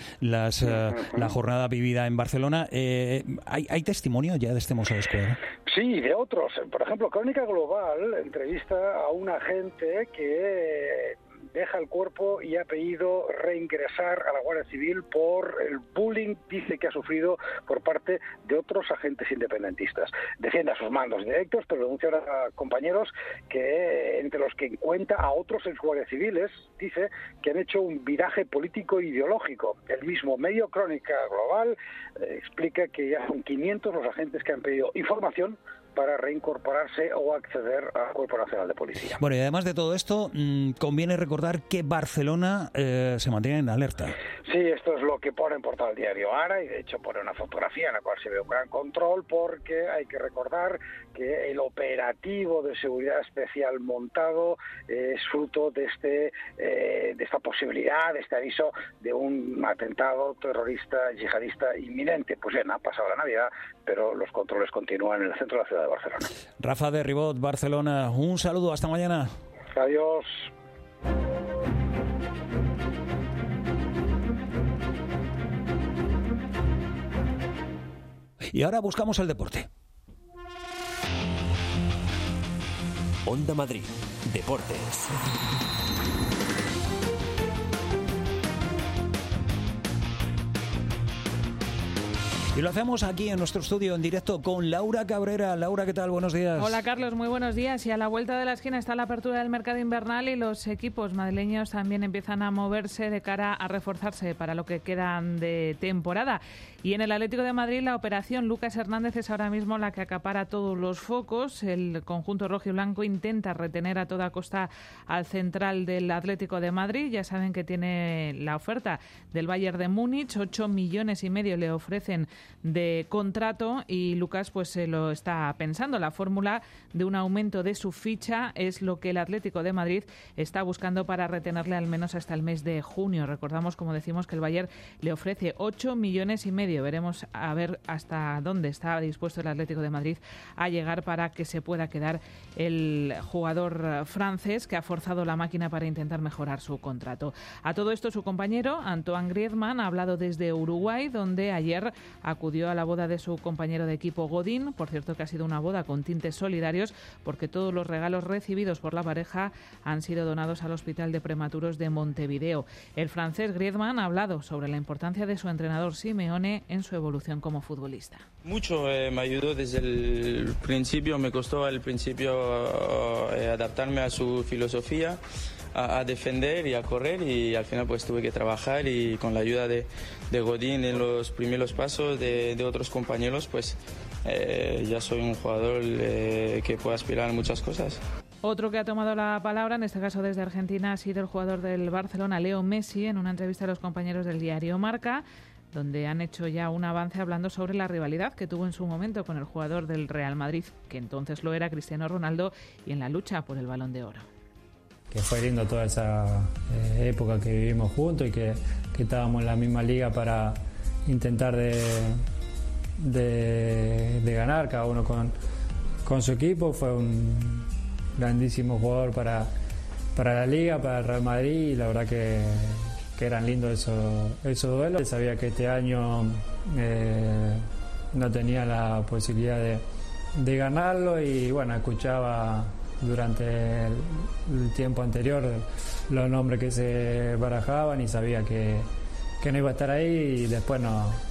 la jornada vivida en Barcelona. ¿Hay testimonio ya de este Mossos d'Esquadra? Sí, de otros. Por ejemplo, Crónica Global entrevista a un agente que deja el cuerpo y ha pedido reingresar a la Guardia Civil por el bullying, dice, que ha sufrido por parte de otros agentes independentistas. Defiende a sus mandos directos, pero denuncia a compañeros que, entre los que cuenta a otros exguardias civiles, dice que han hecho un viraje político e ideológico. El mismo medio Crónica Global explica que ya son 500 los agentes que han pedido información para reincorporarse o acceder al Cuerpo Nacional de Policía. Bueno, y además de todo esto, conviene recordar que Barcelona se mantiene en alerta. Sí, esto es lo que pone en portada el diario Ara, y de hecho pone una fotografía en la cual se ve un gran control, porque hay que recordar que el operativo de seguridad especial montado es fruto de esta posibilidad, de este aviso de un atentado terrorista yihadista inminente. Pues bien, ha pasado la Navidad, pero los controles continúan en el centro de la ciudad de Barcelona. Rafa de Ribot, Barcelona, un saludo, hasta mañana. Adiós. Y ahora buscamos el deporte. Onda Madrid, Deportes. Y lo hacemos aquí en nuestro estudio en directo con Laura Cabrera. Laura, ¿qué tal? Buenos días. Hola, Carlos, muy buenos días. Y a la vuelta de la esquina está la apertura del mercado invernal y los equipos madrileños también empiezan a moverse de cara a reforzarse para lo que quedan de temporada. Y en el Atlético de Madrid la operación Lucas Hernández es ahora mismo la que acapara todos los focos. El conjunto rojiblanco intenta retener a toda costa al central del Atlético de Madrid. Ya saben que tiene la oferta del Bayern de Múnich, 8,5 millones le ofrecen de contrato y Lucas pues se lo está pensando. La fórmula de un aumento de su ficha es lo que el Atlético de Madrid está buscando para retenerle al menos hasta el mes de junio. Recordamos, como decimos, que el Bayern le ofrece 8,5 millones. Veremos a ver hasta dónde está dispuesto el Atlético de Madrid a llegar para que se pueda quedar el jugador francés que ha forzado la máquina para intentar mejorar su contrato. A todo esto su compañero Antoine Griezmann ha hablado desde Uruguay, donde ayer acudió a la boda de su compañero de equipo Godín. Por cierto, que ha sido una boda con tintes solidarios porque todos los regalos recibidos por la pareja han sido donados al Hospital de Prematuros de Montevideo. El francés Griezmann ha hablado sobre la importancia de su entrenador Simeone en su evolución como futbolista. Mucho me ayudó desde el principio, me costó al principio adaptarme a su filosofía, a defender y a correr, y al final pues tuve que trabajar, y con la ayuda de Godín en los primeros pasos de otros compañeros pues ya soy un jugador que puede aspirar a muchas cosas. Otro que ha tomado la palabra, en este caso desde Argentina, ha sido el jugador del Barcelona, Leo Messi, en una entrevista a los compañeros del diario Marca, donde han hecho ya un avance hablando sobre la rivalidad que tuvo en su momento con el jugador del Real Madrid, que entonces lo era, Cristiano Ronaldo, y en la lucha por el Balón de Oro. Que fue lindo toda esa época que vivimos juntos y que estábamos en la misma liga para intentar de ganar, cada uno con su equipo. Fue un grandísimo jugador para la liga, para el Real Madrid, y la verdad que eran lindos esos duelos. Sabía que este año no tenía la posibilidad de ganarlo, y bueno, escuchaba durante el tiempo anterior los nombres que se barajaban y sabía que no iba a estar ahí, y después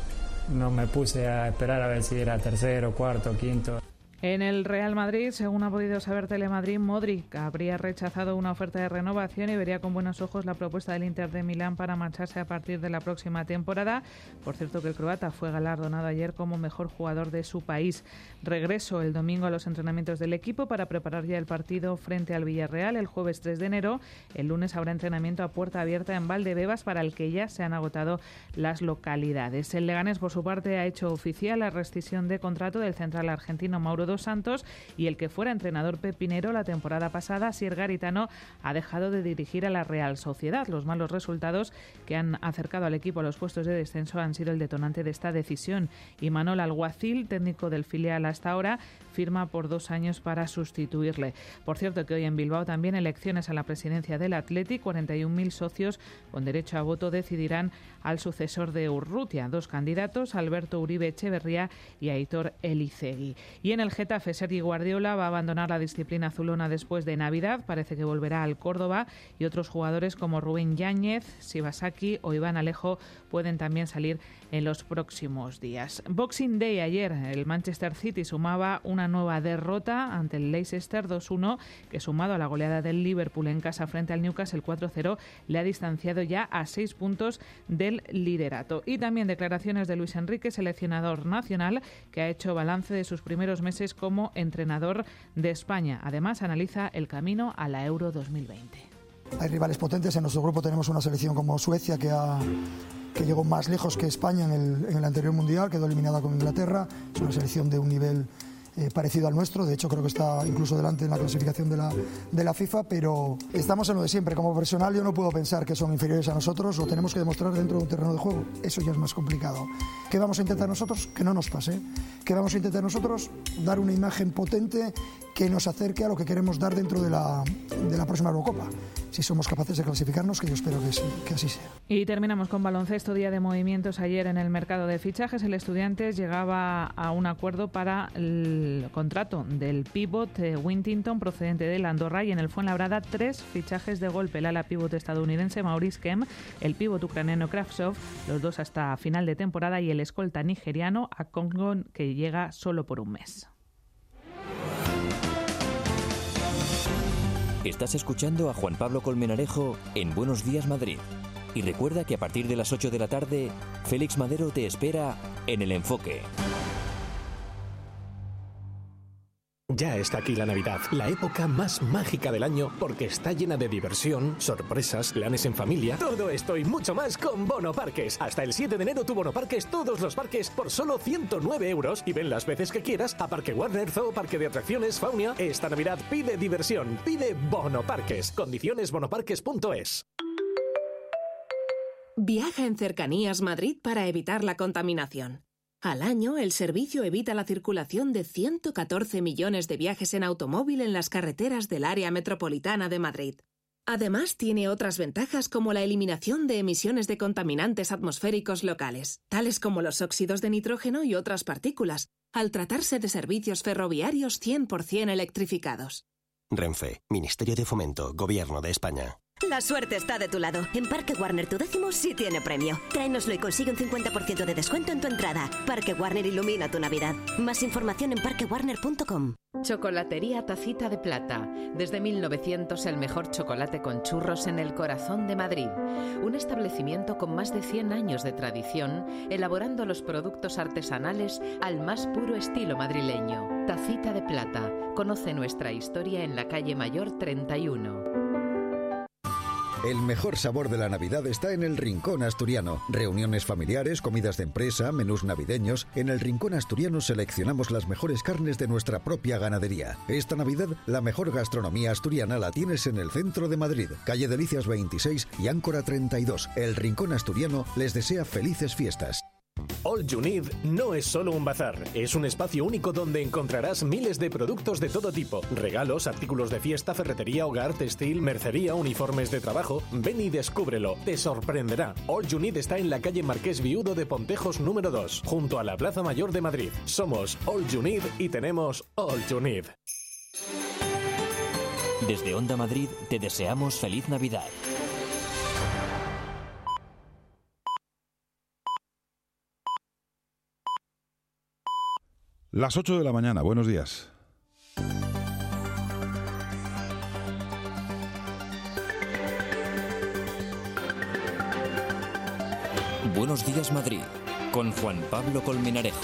no me puse a esperar a ver si era tercero, cuarto, quinto. En el Real Madrid, según ha podido saber Telemadrid, Modric habría rechazado una oferta de renovación y vería con buenos ojos la propuesta del Inter de Milán para marcharse a partir de la próxima temporada. Por cierto, que el croata fue galardonado ayer como mejor jugador de su país. Regreso el domingo a los entrenamientos del equipo para preparar ya el partido frente al Villarreal el jueves 3 de enero. El lunes habrá entrenamiento a puerta abierta en Valdebebas, para el que ya se han agotado las localidades. El Leganés, por su parte, ha hecho oficial la rescisión de contrato del central argentino Mauro Dos Santos, y el que fuera entrenador pepinero la temporada pasada, Asier Garitano, ha dejado de dirigir a la Real Sociedad. Los malos resultados que han acercado al equipo a los puestos de descenso han sido el detonante de esta decisión. Y Manol Alguacil, técnico del filial hasta ahora, firma por 2 años para sustituirle. Por cierto, que hoy en Bilbao también elecciones a la presidencia del Athletic. 41.000 socios con derecho a voto decidirán al sucesor de Urrutia. 2 candidatos, Alberto Uribe Echeverría y Aitor Elizegui. Y en el Getafe, Sergi Guardiola va a abandonar la disciplina azulona después de Navidad. Parece que volverá al Córdoba, y otros jugadores como Rubén Yáñez, Shibasaki o Iván Alejo pueden también salir en los próximos días. Boxing Day ayer, el Manchester City sumaba una nueva derrota ante el Leicester 2-1, que sumado a la goleada del Liverpool en casa frente al Newcastle 4-0, le ha distanciado ya a 6 puntos del liderato. Y también declaraciones de Luis Enrique, seleccionador nacional, que ha hecho balance de sus primeros meses como entrenador de España. Además, analiza el camino a la Euro 2020. Hay rivales potentes. En nuestro grupo tenemos una selección como Suecia, que llegó más lejos que España en el anterior Mundial, quedó eliminada con Inglaterra. Es una selección de un nivel parecido al nuestro, de hecho creo que está incluso delante en la clasificación de la FIFA, pero estamos en lo de siempre. Como profesional yo no puedo pensar que son inferiores a nosotros, lo tenemos que demostrar dentro de un terreno de juego, eso ya es más complicado. ¿Qué vamos a intentar nosotros? Que no nos pase. ¿Qué vamos a intentar nosotros? Dar una imagen potente que nos acerque a lo que queremos dar dentro de la próxima Eurocopa. Si somos capaces de clasificarnos, que yo espero que así sea. Y terminamos con baloncesto, día de movimientos ayer en el mercado de fichajes. El Estudiantes llegaba a un acuerdo para el contrato del pívot Wintington, procedente de la Andorra, y en el Fuenlabrada 3 fichajes de golpe: el ala pívot estadounidense Maurice Kemp, el pívot ucraniano Kravtsov, los dos hasta final de temporada, y el escolta nigeriano Akongon, que llega solo por un mes. Estás escuchando a Juan Pablo Colmenarejo en Buenos Días Madrid. Y recuerda que a partir de las 8 de la tarde, Félix Madero te espera en El Enfoque. Ya está aquí la Navidad, la época más mágica del año, porque está llena de diversión, sorpresas, planes en familia. Todo esto y mucho más con Bono Parques. Hasta el 7 de enero tu Bono Parques, todos los parques por solo 109 euros, y ven las veces que quieras a Parque Warner, Zoo, Parque de Atracciones, Faunia. Esta Navidad pide diversión, pide Bono Parques. Condiciones bonoparques.es. Viaja en Cercanías Madrid para evitar la contaminación. Al año, el servicio evita la circulación de 114 millones de viajes en automóvil en las carreteras del área metropolitana de Madrid. Además, tiene otras ventajas como la eliminación de emisiones de contaminantes atmosféricos locales, tales como los óxidos de nitrógeno y otras partículas, al tratarse de servicios ferroviarios 100% electrificados. Renfe, Ministerio de Fomento, Gobierno de España. La suerte está de tu lado. En Parque Warner tu 10º sí tiene premio. Tráenoslo y consigue un 50% de descuento en tu entrada. Parque Warner ilumina tu Navidad. Más información en parquewarner.com. Chocolatería Tacita de Plata. Desde 1900 el mejor chocolate con churros en el corazón de Madrid. Un establecimiento con más de 100 años de tradición, elaborando los productos artesanales al más puro estilo madrileño. Tacita de Plata. Conoce nuestra historia en la calle Mayor 31. El mejor sabor de la Navidad está en el Rincón Asturiano. Reuniones familiares, comidas de empresa, menús navideños. En el Rincón Asturiano seleccionamos las mejores carnes de nuestra propia ganadería. Esta Navidad, la mejor gastronomía asturiana la tienes en el centro de Madrid, calle Delicias 26 y Áncora 32. El Rincón Asturiano les desea felices fiestas. All You Need no es solo un bazar, es un espacio único donde encontrarás miles de productos de todo tipo. Regalos, artículos de fiesta, ferretería, hogar, textil, mercería, uniformes de trabajo. Ven y descúbrelo, te sorprenderá. All You Need está en la calle Marqués Viudo de Pontejos número 2, junto a la Plaza Mayor de Madrid. Somos All You Need y tenemos All You Need. Desde Onda Madrid te deseamos feliz Navidad. Las 8 de la mañana, buenos días. Buenos días Madrid, con Juan Pablo Colmenarejo.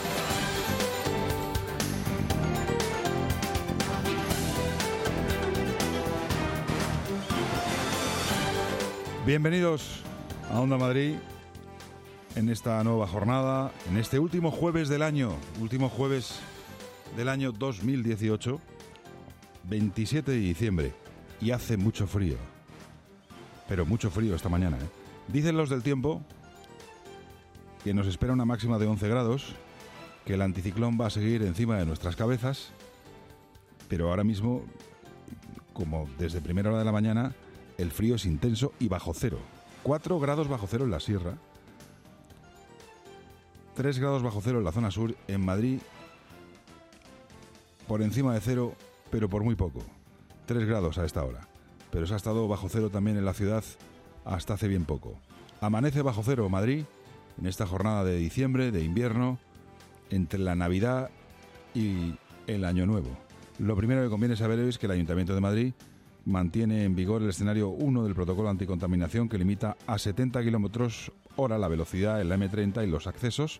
Bienvenidos a Onda Madrid. En esta nueva jornada, en este último jueves del año 2018, 27 de diciembre, y hace mucho frío, pero mucho frío esta mañana, ¿eh? Dicen los del tiempo que nos espera una máxima de 11 grados, que el anticiclón va a seguir encima de nuestras cabezas, pero ahora mismo, como desde primera hora de la mañana, el frío es intenso y bajo cero. 4 grados bajo cero en la sierra, 3 grados bajo cero en la zona sur. En Madrid, por encima de cero, pero por muy poco. 3 grados a esta hora. Pero se ha estado bajo cero también en la ciudad hasta hace bien poco. Amanece bajo cero Madrid en esta jornada de diciembre, de invierno, entre la Navidad y el Año Nuevo. Lo primero que conviene saber es que el Ayuntamiento de Madrid mantiene en vigor el escenario 1 del protocolo anticontaminación, que limita a 70 km/h la velocidad en la M30 y los accesos.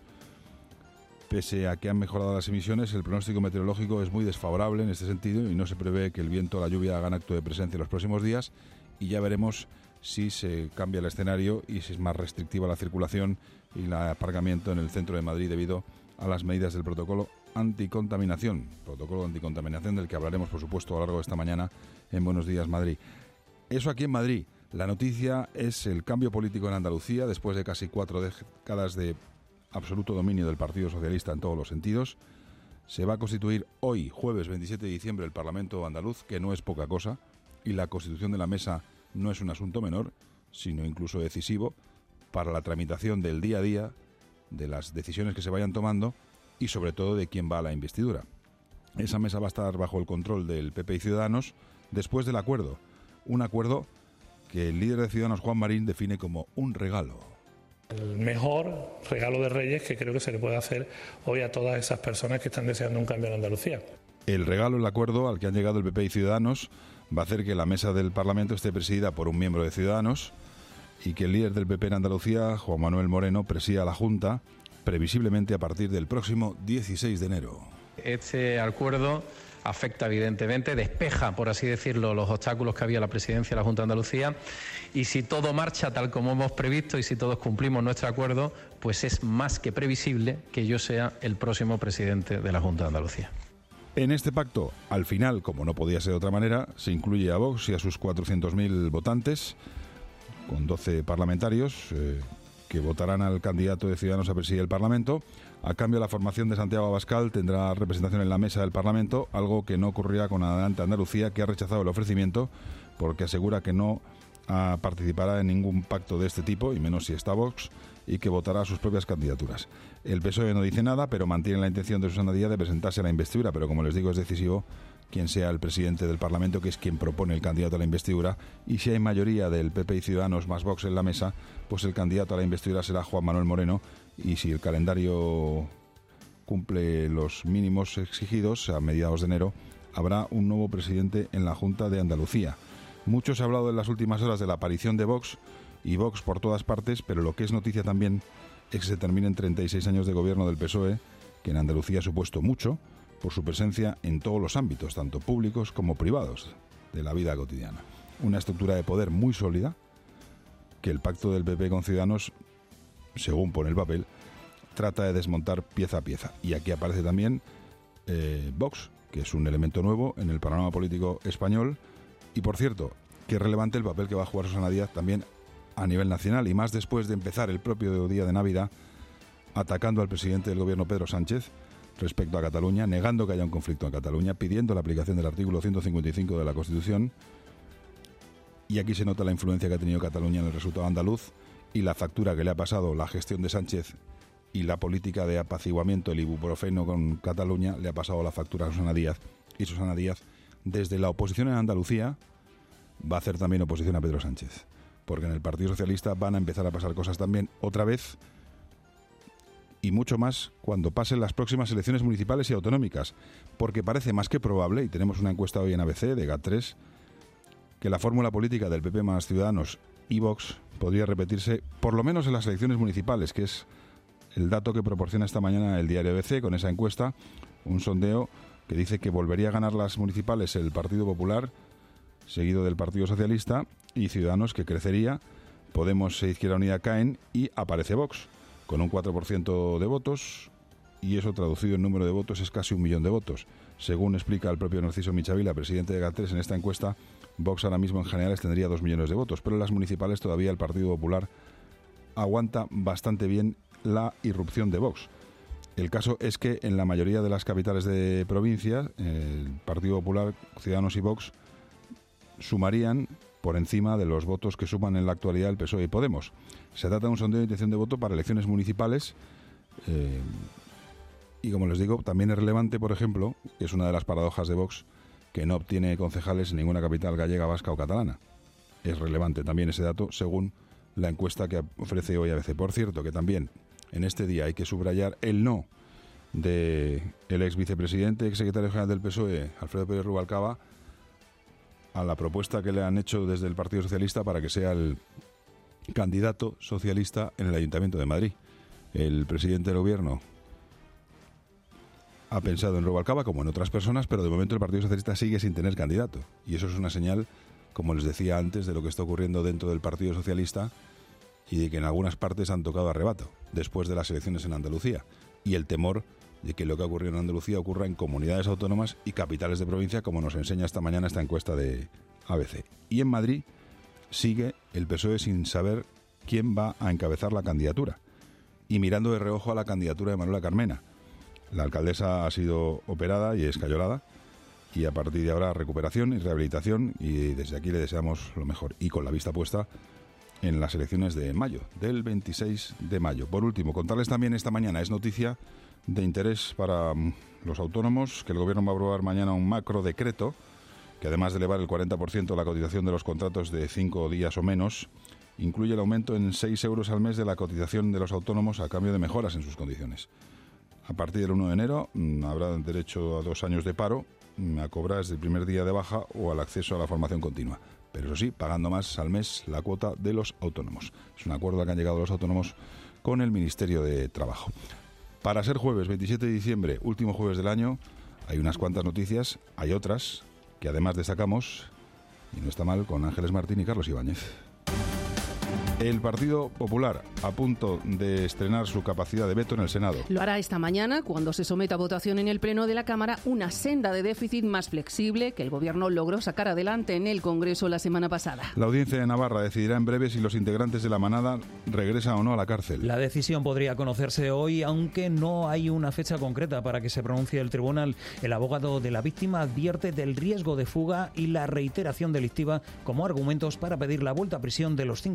Pese a que han mejorado las emisiones, el pronóstico meteorológico es muy desfavorable en este sentido y no se prevé que el viento o la lluvia hagan acto de presencia en los próximos días, y ya veremos si se cambia el escenario y si es más restrictiva la circulación y el aparcamiento en el centro de Madrid debido a las medidas del protocolo anticontaminación del que hablaremos, por supuesto, a lo largo de esta mañana en Buenos Días Madrid. Eso aquí en Madrid. La noticia es el cambio político en Andalucía después de casi 4 décadas de absoluto dominio del Partido Socialista en todos los sentidos. Se va a constituir hoy, jueves 27 de diciembre, el Parlamento andaluz, que no es poca cosa, y la constitución de la mesa no es un asunto menor, sino incluso decisivo para la tramitación del día a día, de las decisiones que se vayan tomando y sobre todo de quién va a la investidura. Esa mesa va a estar bajo el control del PP y Ciudadanos después del acuerdo, un acuerdo que el líder de Ciudadanos, Juan Marín, define como un regalo. El mejor regalo de Reyes que creo que se le puede hacer hoy a todas esas personas que están deseando un cambio en Andalucía. El regalo, el acuerdo al que han llegado el PP y Ciudadanos, va a hacer que la mesa del Parlamento esté presidida por un miembro de Ciudadanos y que el líder del PP en Andalucía, Juan Manuel Moreno, presida la Junta, previsiblemente a partir del próximo 16 de enero. Este acuerdo afecta evidentemente, despeja, por así decirlo, los obstáculos que había en la presidencia de la Junta de Andalucía, y si todo marcha tal como hemos previsto y si todos cumplimos nuestro acuerdo, pues es más que previsible que yo sea el próximo presidente de la Junta de Andalucía. En este pacto, al final, como no podía ser de otra manera, se incluye a Vox y a sus 400.000 votantes, con 12 parlamentarios que votarán al candidato de Ciudadanos a presidir el Parlamento. A cambio, la formación de Santiago Abascal tendrá representación en la mesa del Parlamento, algo que no ocurrirá con Adelante Andalucía, que ha rechazado el ofrecimiento porque asegura que no participará en ningún pacto de este tipo, y menos si está Vox, y que votará sus propias candidaturas. El PSOE no dice nada, pero mantiene la intención de Susana Díaz de presentarse a la investidura, pero como les digo, es decisivo quién sea el presidente del Parlamento, que es quien propone el candidato a la investidura, y si hay mayoría del PP y Ciudadanos más Vox en la mesa, pues el candidato a la investidura será Juan Manuel Moreno, y si el calendario cumple los mínimos exigidos, a mediados de enero habrá un nuevo presidente en la Junta de Andalucía. Mucho se ha hablado en las últimas horas de la aparición de Vox, y Vox por todas partes, pero lo que es noticia también es que se terminen 36 años de gobierno del PSOE, que en Andalucía ha supuesto mucho por su presencia en todos los ámbitos, tanto públicos como privados, de la vida cotidiana. Una estructura de poder muy sólida que el pacto del PP con Ciudadanos, según pone el papel, trata de desmontar pieza a pieza. Y aquí aparece también Vox, que es un elemento nuevo en el panorama político español. Y por cierto, que es relevante el papel que va a jugar Susana Díaz también a nivel nacional, y más después de empezar el propio día de Navidad atacando al presidente del gobierno, Pedro Sánchez, respecto a Cataluña, negando que haya un conflicto en Cataluña, pidiendo la aplicación del artículo 155 de la Constitución. Y aquí se nota la influencia que ha tenido Cataluña en el resultado andaluz y la factura que le ha pasado la gestión de Sánchez y la política de apaciguamiento, el ibuprofeno con Cataluña, le ha pasado la factura a Susana Díaz. Y Susana Díaz, desde la oposición en Andalucía, va a hacer también oposición a Pedro Sánchez. Porque en el Partido Socialista van a empezar a pasar cosas también otra vez, y mucho más cuando pasen las próximas elecciones municipales y autonómicas, porque parece más que probable, y tenemos una encuesta hoy en ABC de GAT3, que la fórmula política del PP más Ciudadanos y Vox podría repetirse por lo menos en las elecciones municipales, que es el dato que proporciona esta mañana el diario ABC con esa encuesta, un sondeo que dice que volvería a ganar las municipales el Partido Popular, seguido del Partido Socialista, y Ciudadanos, que crecería, Podemos e Izquierda Unida caen, y aparece Vox con un 4% de votos, y eso traducido en número de votos es casi 1 millón de votos. Según explica el propio Narciso Michavila, presidente de GAT3, en esta encuesta, Vox ahora mismo en generales tendría 2 millones de votos, pero en las municipales todavía el Partido Popular aguanta bastante bien la irrupción de Vox. El caso es que en la mayoría de las capitales de provincia, el Partido Popular, Ciudadanos y Vox sumarían por encima de los votos que suman en la actualidad el PSOE y Podemos. Se trata de un sondeo de intención de voto para elecciones municipales, y como les digo, también es relevante, por ejemplo, que es una de las paradojas de Vox, que no obtiene concejales en ninguna capital gallega, vasca o catalana. Es relevante también ese dato, según la encuesta que ofrece hoy ABC. Por cierto, que también en este día hay que subrayar el no del ex vicepresidente, ex secretario general del PSOE, Alfredo Pérez Rubalcaba, a la propuesta que le han hecho desde el Partido Socialista para que sea el candidato socialista en el Ayuntamiento de Madrid. El presidente del Gobierno ha pensado en Rubalcaba, como en otras personas, pero de momento el Partido Socialista sigue sin tener candidato. Y eso es una señal, como les decía antes, de lo que está ocurriendo dentro del Partido Socialista, y de que en algunas partes han tocado a rebato después de las elecciones en Andalucía. Y el temor de que lo que ha ocurrido en Andalucía ocurra en comunidades autónomas y capitales de provincia, como nos enseña esta mañana esta encuesta de ABC. Y en Madrid sigue el PSOE sin saber quién va a encabezar la candidatura, y mirando de reojo a la candidatura de Manuela Carmena. La alcaldesa ha sido operada y escayolada, y a partir de ahora recuperación y rehabilitación, y desde aquí le deseamos lo mejor, y con la vista puesta en las elecciones de mayo, del 26 de mayo. Por último, contarles también esta mañana, es noticia de interés para los autónomos, que el Gobierno va a aprobar mañana un macro decreto que, además de elevar el 40% la cotización de los contratos de 5 días o menos, incluye el aumento en 6 euros al mes de la cotización de los autónomos a cambio de mejoras en sus condiciones. A partir del 1 de enero habrá derecho a 2 años de paro, a cobrar desde el primer día de baja o al acceso a la formación continua. Pero eso sí, pagando más al mes la cuota de los autónomos. Es un acuerdo al que han llegado los autónomos con el Ministerio de Trabajo. Para ser jueves 27 de diciembre, último jueves del año, hay unas cuantas noticias, hay otras que además destacamos, y no está mal, con Ángeles Martín y Carlos Ibáñez. El Partido Popular a punto de estrenar su capacidad de veto en el Senado. Lo hará esta mañana cuando se someta a votación en el Pleno de la Cámara una senda de déficit más flexible que el Gobierno logró sacar adelante en el Congreso la semana pasada. La Audiencia de Navarra decidirá en breve si los integrantes de la manada regresan o no a la cárcel. La decisión podría conocerse hoy, aunque no hay una fecha concreta para que se pronuncie el tribunal. El abogado de la víctima advierte del riesgo de fuga y la reiteración delictiva como argumentos para pedir la vuelta a prisión de los 5 condenados.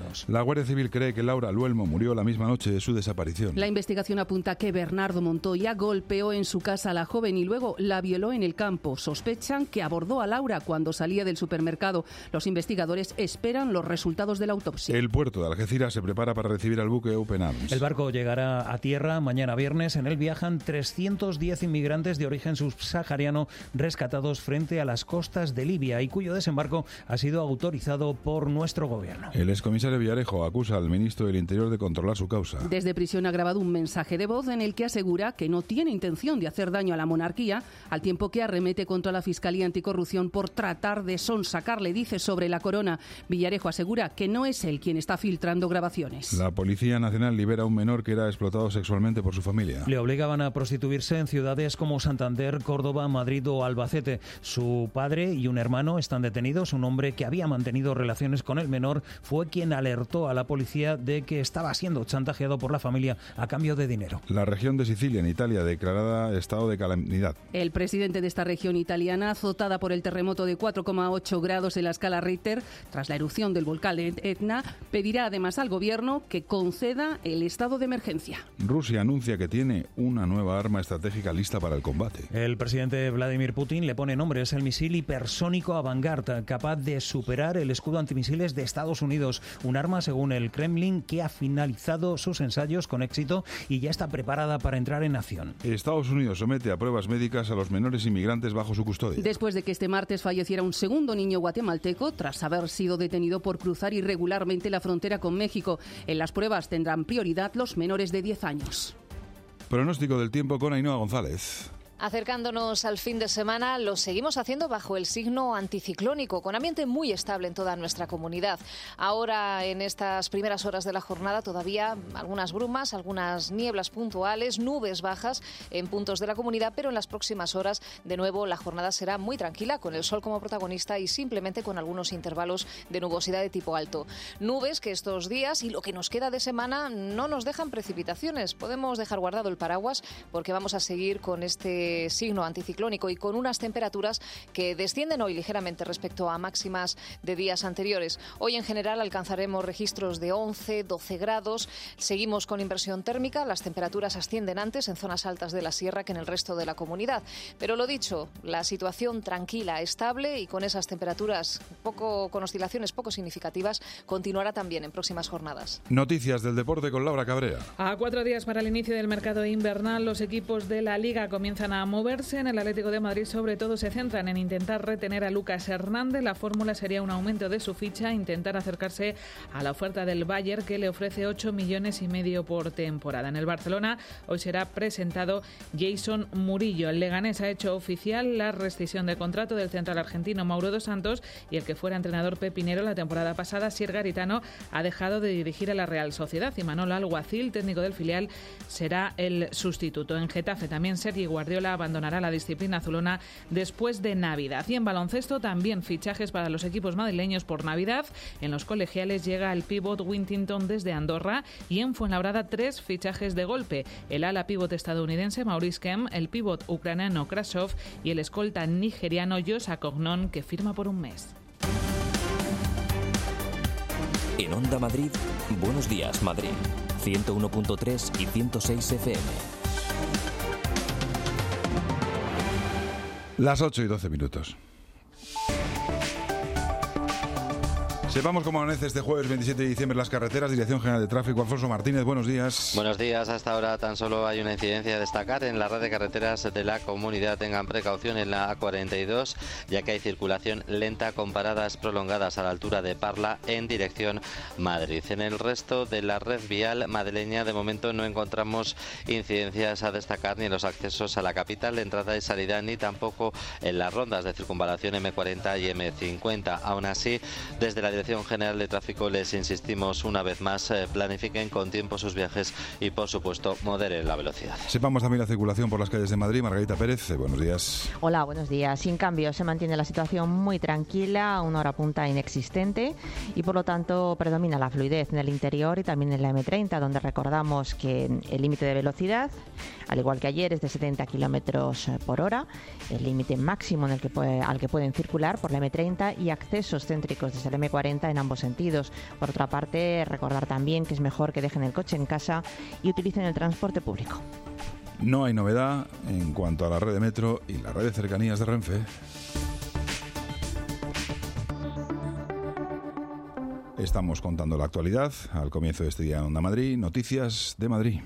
detenidos. La Guardia Civil cree que Laura Luelmo murió la misma noche de su desaparición. La investigación apunta que Bernardo Montoya golpeó en su casa a la joven y luego la violó en el campo. Sospechan que abordó a Laura cuando salía del supermercado. Los investigadores esperan los resultados de la autopsia. El puerto de Algeciras se prepara para recibir al buque Open Arms. El barco llegará a tierra mañana viernes. En él viajan 310 inmigrantes de origen subsahariano rescatados frente a las costas de Libia y cuyo desembarco ha sido autorizado por nuestro gobierno. El excomisario Villarejo acusa al ministro del Interior de controlar su causa. Desde prisión ha grabado un mensaje de voz en el que asegura que no tiene intención de hacer daño a la monarquía, al tiempo que arremete contra la Fiscalía Anticorrupción por tratar de sonsacarle, dice, sobre la corona. Villarejo asegura que no es él quien está filtrando grabaciones. La Policía Nacional libera a un menor que era explotado sexualmente por su familia. Le obligaban a prostituirse en ciudades como Santander, Córdoba, Madrid o Albacete. Su padre y un hermano están detenidos. Un hombre que había mantenido relaciones con el menor fue quien alertó a la policía de que estaba siendo chantajeado por la familia a cambio de dinero. La región de Sicilia, en Italia, declarada estado de calamidad. El presidente de esta región italiana, azotada por el terremoto de 4,8 grados en la escala Richter, tras la erupción del volcán Etna, pedirá además al gobierno que conceda el estado de emergencia. Rusia anuncia que tiene una nueva arma estratégica lista para el combate. El presidente Vladimir Putin le pone nombre, es el misil hipersónico Avangard, capaz de superar el escudo antimisiles de Estados Unidos. Un arma, según el Kremlin, que ha finalizado sus ensayos con éxito y ya está preparada para entrar en acción. Estados Unidos somete a pruebas médicas a los menores inmigrantes bajo su custodia. Después de que este martes falleciera un segundo niño guatemalteco tras haber sido detenido por cruzar irregularmente la frontera con México. En las pruebas tendrán prioridad los menores de 10 años. Pronóstico del tiempo con Ainhoa González. Acercándonos al fin de semana, lo seguimos haciendo bajo el signo anticiclónico, con ambiente muy estable en toda nuestra comunidad. Ahora, en estas primeras horas de la jornada, todavía algunas brumas, algunas nieblas puntuales, nubes bajas en puntos de la comunidad, pero en las próximas horas, de nuevo, la jornada será muy tranquila, con el sol como protagonista y simplemente con algunos intervalos de nubosidad de tipo alto. Nubes que estos días y lo que nos queda de semana no nos dejan precipitaciones. Podemos dejar guardado el paraguas porque vamos a seguir con este signo anticiclónico y con unas temperaturas que descienden hoy ligeramente respecto a máximas de días anteriores. Hoy en general alcanzaremos registros de 11, 12 grados. Seguimos con inversión térmica. Las temperaturas ascienden antes en zonas altas de la sierra que en el resto de la comunidad. Pero lo dicho, la situación tranquila, estable y con esas temperaturas con oscilaciones poco significativas continuará también en próximas jornadas. Noticias del deporte con Laura Cabrera. A 4 días para el inicio del mercado invernal, los equipos de la Liga comienzan a moverse. En el Atlético de Madrid, sobre todo, se centran en intentar retener a Lucas Hernández. La fórmula sería un aumento de su ficha, intentar acercarse a la oferta del Bayern, que le ofrece 8,5 millones por temporada. En el Barcelona, hoy será presentado Jason Murillo. El Leganés ha hecho oficial la rescisión de contrato del central argentino Mauro dos Santos y el que fuera entrenador pepinero la temporada pasada, Sier Garitano, ha dejado de dirigir a la Real Sociedad y Manolo Alguacil, técnico del filial, será el sustituto. En Getafe también Sergi Guardiola abandonará la disciplina azulona después de Navidad. Y en baloncesto también fichajes para los equipos madrileños por Navidad. En los colegiales llega el pívot Wintington desde Andorra y en Fuenlabrada 3 fichajes de golpe. El ala pívot estadounidense Maurice Kemp, el pívot ucraniano Krasov y el escolta nigeriano Josa Cognon, que firma por un mes. En Onda Madrid, Buenos Días Madrid, 101.3 y 106 FM. Las 8:12 minutos. Sepamos cómo amanece este jueves 27 de diciembre las carreteras. Dirección General de Tráfico, Alfonso Martínez, buenos días. Buenos días. Hasta ahora tan solo hay una incidencia a destacar en la red de carreteras de la comunidad. Tengan precaución en la A42, ya que hay circulación lenta con paradas prolongadas a la altura de Parla en dirección Madrid. En el resto de la red vial madrileña, de momento no encontramos incidencias a destacar ni en los accesos a la capital de entrada y salida, ni tampoco en las rondas de circunvalación M40 y M50. Aún así, desde la Dirección General de Tráfico les insistimos una vez más, planifiquen con tiempo sus viajes y, por supuesto, moderen la velocidad. Sepamos también la circulación por las calles de Madrid. Margarita Pérez, buenos días. Hola, buenos días. Sin cambio, se mantiene la situación muy tranquila, una hora punta inexistente y, por lo tanto, predomina la fluidez en el interior y también en la M30, donde recordamos que el límite de velocidad, al igual que ayer, es de 70 kilómetros por hora, el límite máximo en el que al que pueden circular por la M30 y accesos céntricos desde el M40 lenta en ambos sentidos. Por otra parte, recordar también que es mejor que dejen el coche en casa y utilicen el transporte público. No hay novedad en cuanto a la red de metro y la red de cercanías de Renfe. Estamos contando la actualidad al comienzo de este día en Onda Madrid. Noticias de Madrid.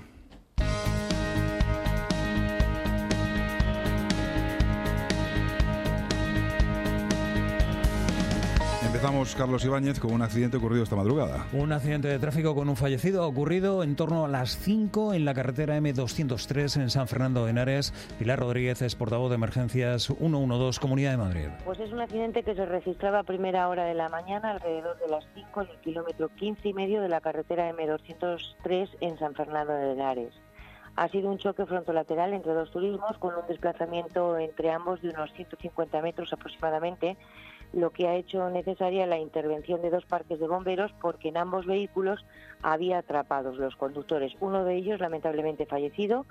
Empezamos, Carlos Ibáñez, con un accidente ocurrido esta madrugada. Un accidente de tráfico con un fallecido ha ocurrido en torno a las 5 en la carretera M203 en San Fernando de Henares. Pilar Rodríguez es portavoz de Emergencias 112, Comunidad de Madrid. Pues es un accidente que se registraba a primera hora de la mañana, alrededor de las 5, en el kilómetro 15,5 de la carretera M203 en San Fernando de Henares. Ha sido un choque frontolateral entre dos turismos con un desplazamiento entre ambos de unos 150 metros aproximadamente, lo que ha hecho necesaria la intervención de dos parques de bomberos porque en ambos vehículos había atrapados los conductores. Uno de ellos lamentablemente fallecido,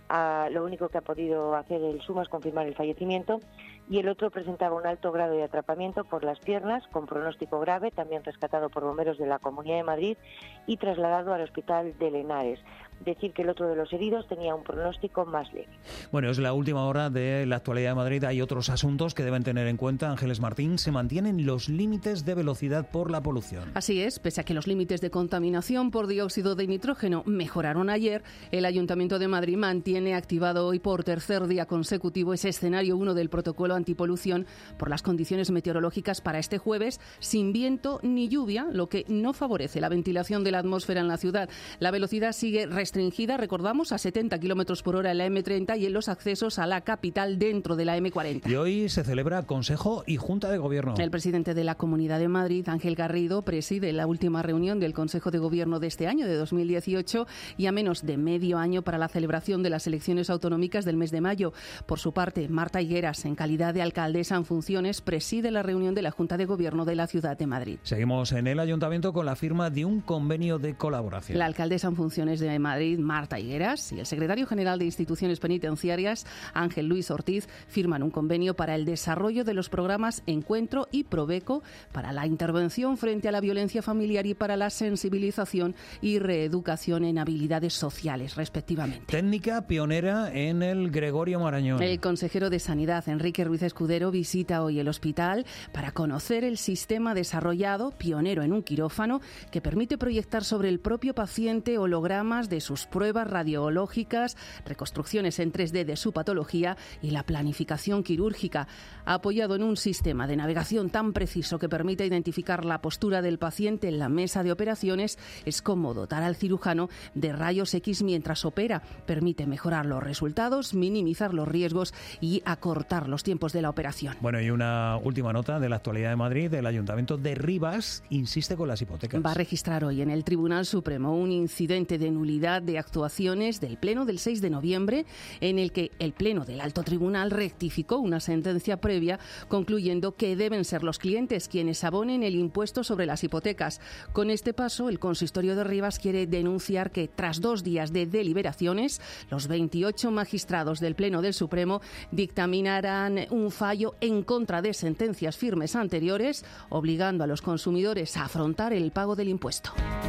lo único que ha podido hacer el SUMA es confirmar el fallecimiento, y el otro presentaba un alto grado de atrapamiento por las piernas con pronóstico grave, también rescatado por bomberos de la Comunidad de Madrid y trasladado al Hospital de Henares. Decir que el otro de los heridos tenía un pronóstico más leve. Bueno, es la última hora de la actualidad de Madrid. Hay otros asuntos que deben tener en cuenta. Ángeles Martín, se mantienen los límites de velocidad por la polución. Así es, pese a que los límites de contaminación por dióxido de nitrógeno mejoraron ayer, el Ayuntamiento de Madrid mantiene activado hoy por tercer día consecutivo ese escenario 1 del protocolo antipolución por las condiciones meteorológicas para este jueves, sin viento ni lluvia, lo que no favorece la ventilación de la atmósfera en la ciudad. La velocidad sigue restringida, recordamos, a 70 kilómetros por hora en la M30 y en los accesos a la capital dentro de la M40. Y hoy se celebra Consejo y Junta de Gobierno. El presidente de la Comunidad de Madrid, Ángel Garrido, preside la última reunión del Consejo de Gobierno de este año, de 2018, y a menos de medio año para la celebración de las elecciones autonómicas del mes de mayo. Por su parte, Marta Higueras, en calidad de alcaldesa en funciones, preside la reunión de la Junta de Gobierno de la Ciudad de Madrid. Seguimos en el Ayuntamiento con la firma de un convenio de colaboración. La alcaldesa en funciones de Madrid, Marta Higueras, y el secretario general de Instituciones Penitenciarias, Ángel Luis Ortiz, firman un convenio para el desarrollo de los programas Encuentro y Probeco, para la intervención frente a la violencia familiar y para la sensibilización y reeducación en habilidades sociales, respectivamente. Técnica pionera en el Gregorio Marañón. El consejero de Sanidad, Enrique Ruiz Escudero, visita hoy el hospital para conocer el sistema desarrollado, pionero en un quirófano, que permite proyectar sobre el propio paciente hologramas de sus pruebas radiológicas, reconstrucciones en 3D de su patología y la planificación quirúrgica, apoyado en un sistema de navegación tan preciso que permite identificar la postura del paciente en la mesa de operaciones. Es como dotar al cirujano de rayos X mientras opera. Permite mejorar los resultados, minimizar los riesgos y acortar los tiempos de la operación. Bueno, y una última nota de la actualidad de Madrid. El Ayuntamiento de Rivas insiste con las hipotecas. Va a registrar hoy en el Tribunal Supremo un incidente de nulidad de actuaciones del Pleno del 6 de noviembre, en el que el Pleno del Alto Tribunal rectificó una sentencia previa, concluyendo que deben ser los clientes quienes abonen el impuesto sobre las hipotecas. Con este paso, el Consistorio de Rivas quiere denunciar que, tras 2 días de deliberaciones, los 28 magistrados del Pleno del Supremo dictaminarán un fallo en contra de sentencias firmes anteriores, obligando a los consumidores a afrontar el pago del impuesto.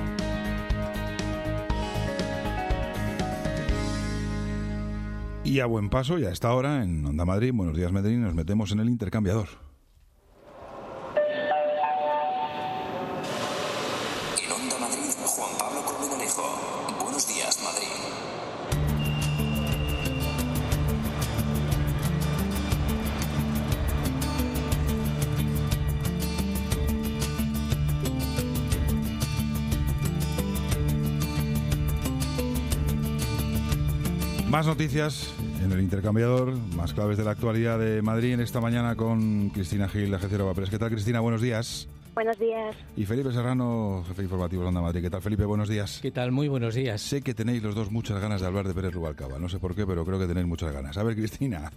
Y a buen paso, y a esta hora, en Onda Madrid, Buenos Días Madrid, nos metemos en el intercambiador. En Onda Madrid, Juan Pablo Colmenarejo. Buenos Días Madrid. Más noticias en el intercambiador, más claves de la actualidad de Madrid en esta mañana con Cristina Gil, la Agencia Europa Press. ¿Qué tal, Cristina? Buenos días. Buenos días. Y Felipe Serrano, jefe informativo de Onda Madrid. ¿Qué tal, Felipe? Buenos días. ¿Qué tal? Muy buenos días. Sé que tenéis los dos muchas ganas de hablar de Pérez Rubalcaba. No sé por qué, pero creo que tenéis muchas ganas. A ver, Cristina,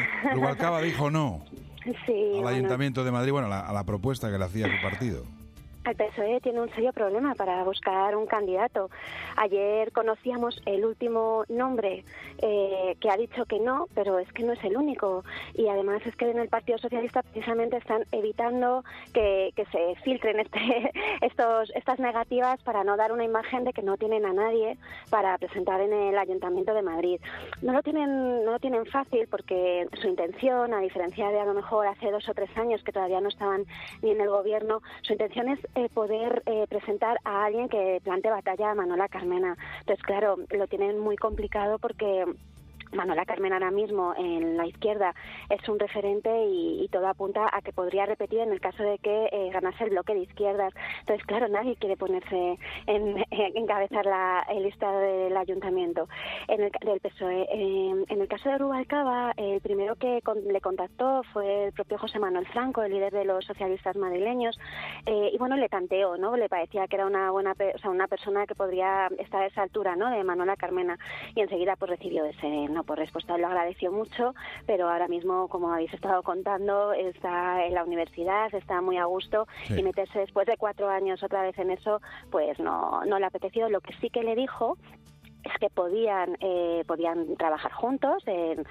Rubalcaba dijo no sí, al Ayuntamiento de Madrid, bueno, a la propuesta que le hacía su partido. el PSOE tiene un serio problema para buscar un candidato. Ayer conocíamos el último nombre que ha dicho que no, pero es que no es el único. Y además es que en el Partido Socialista precisamente están evitando que se filtren estas negativas para no dar una imagen de que no tienen a nadie para presentar en el Ayuntamiento de Madrid. No lo tienen fácil porque su intención, a diferencia de a lo mejor hace 2 o 3 años que todavía no estaban ni en el gobierno, su intención es poder presentar a alguien que plantee batalla a Manuela Carmena. Entonces, claro, lo tienen muy complicado porque Manuela Carmena ahora mismo en la izquierda es un referente y todo apunta a que podría repetir en el caso de que ganase el bloque de izquierdas. Entonces, claro, nadie quiere ponerse encabezar el listado del ayuntamiento del PSOE. En el caso de Rubalcaba, el primero que le contactó fue el propio José Manuel Franco, el líder de los socialistas madrileños, y bueno, le tanteó, ¿no? Le parecía que era una persona que podría estar a esa altura, ¿no?, de Manuela Carmena, y enseguida pues recibió ese no por respuesta. Lo agradeció mucho, pero ahora mismo, como habéis estado contando, está en la universidad, está muy a gusto, sí. Y meterse después de 4 años otra vez en eso, pues no le apeteció. Lo que sí que le dijo es que podían trabajar juntos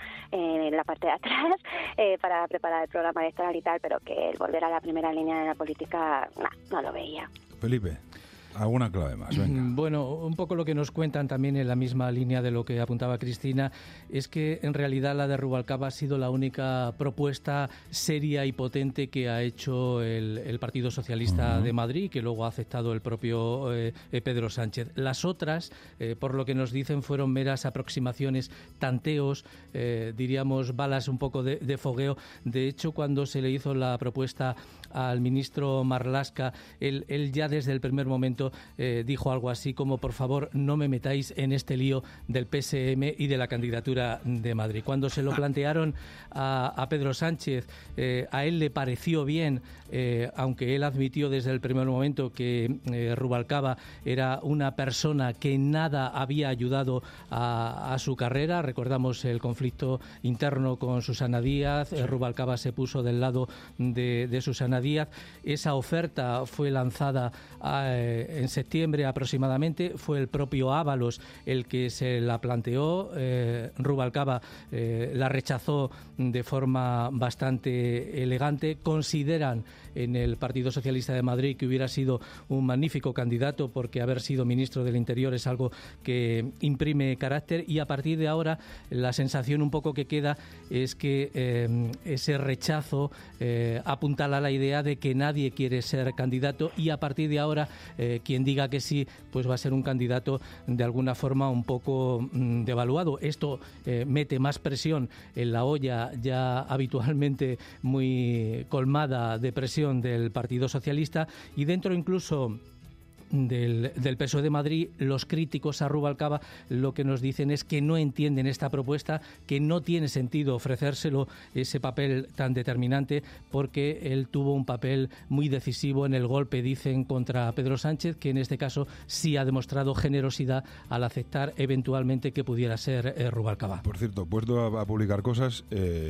en la parte de atrás para preparar el programa electoral y tal, pero que el volver a la primera línea de la política no lo veía. Felipe, ¿alguna clave más? Venga. Bueno, un poco lo que nos cuentan también en la misma línea de lo que apuntaba Cristina es que en realidad la de Rubalcaba ha sido la única propuesta seria y potente que ha hecho el Partido Socialista de Madrid, que luego ha aceptado el propio Pedro Sánchez. Las otras, por lo que nos dicen, fueron meras aproximaciones, tanteos, diríamos balas un poco de fogueo. De hecho, cuando se le hizo la propuesta al ministro Marlaska, él ya desde el primer momento dijo algo así como: por favor, no me metáis en este lío del PSM y de la candidatura de Madrid. Cuando se lo plantearon a Pedro Sánchez, a él le pareció bien, aunque él admitió desde el primer momento que Rubalcaba era una persona que nada había ayudado a su carrera. Recordamos el conflicto interno con Susana Díaz. Rubalcaba se puso del lado de Susana Díaz. Esa oferta fue lanzada en septiembre aproximadamente. Fue el propio Ábalos el que se la planteó. Rubalcaba la rechazó de forma bastante elegante. Consideran en el Partido Socialista de Madrid que hubiera sido un magnífico candidato, porque haber sido ministro del Interior es algo que imprime carácter, y a partir de ahora la sensación un poco que queda es que ese rechazo apuntala a la idea de que nadie quiere ser candidato, y a partir de ahora quien diga que sí pues va a ser un candidato de alguna forma un poco devaluado. Esto mete más presión en la olla ya habitualmente muy colmada de presión del Partido Socialista, y dentro incluso del PSOE de Madrid, los críticos a Rubalcaba lo que nos dicen es que no entienden esta propuesta, que no tiene sentido ofrecérselo ese papel tan determinante, porque él tuvo un papel muy decisivo en el golpe, dicen, contra Pedro Sánchez, que en este caso sí ha demostrado generosidad al aceptar eventualmente que pudiera ser Rubalcaba. Por cierto, puesto a publicar cosas,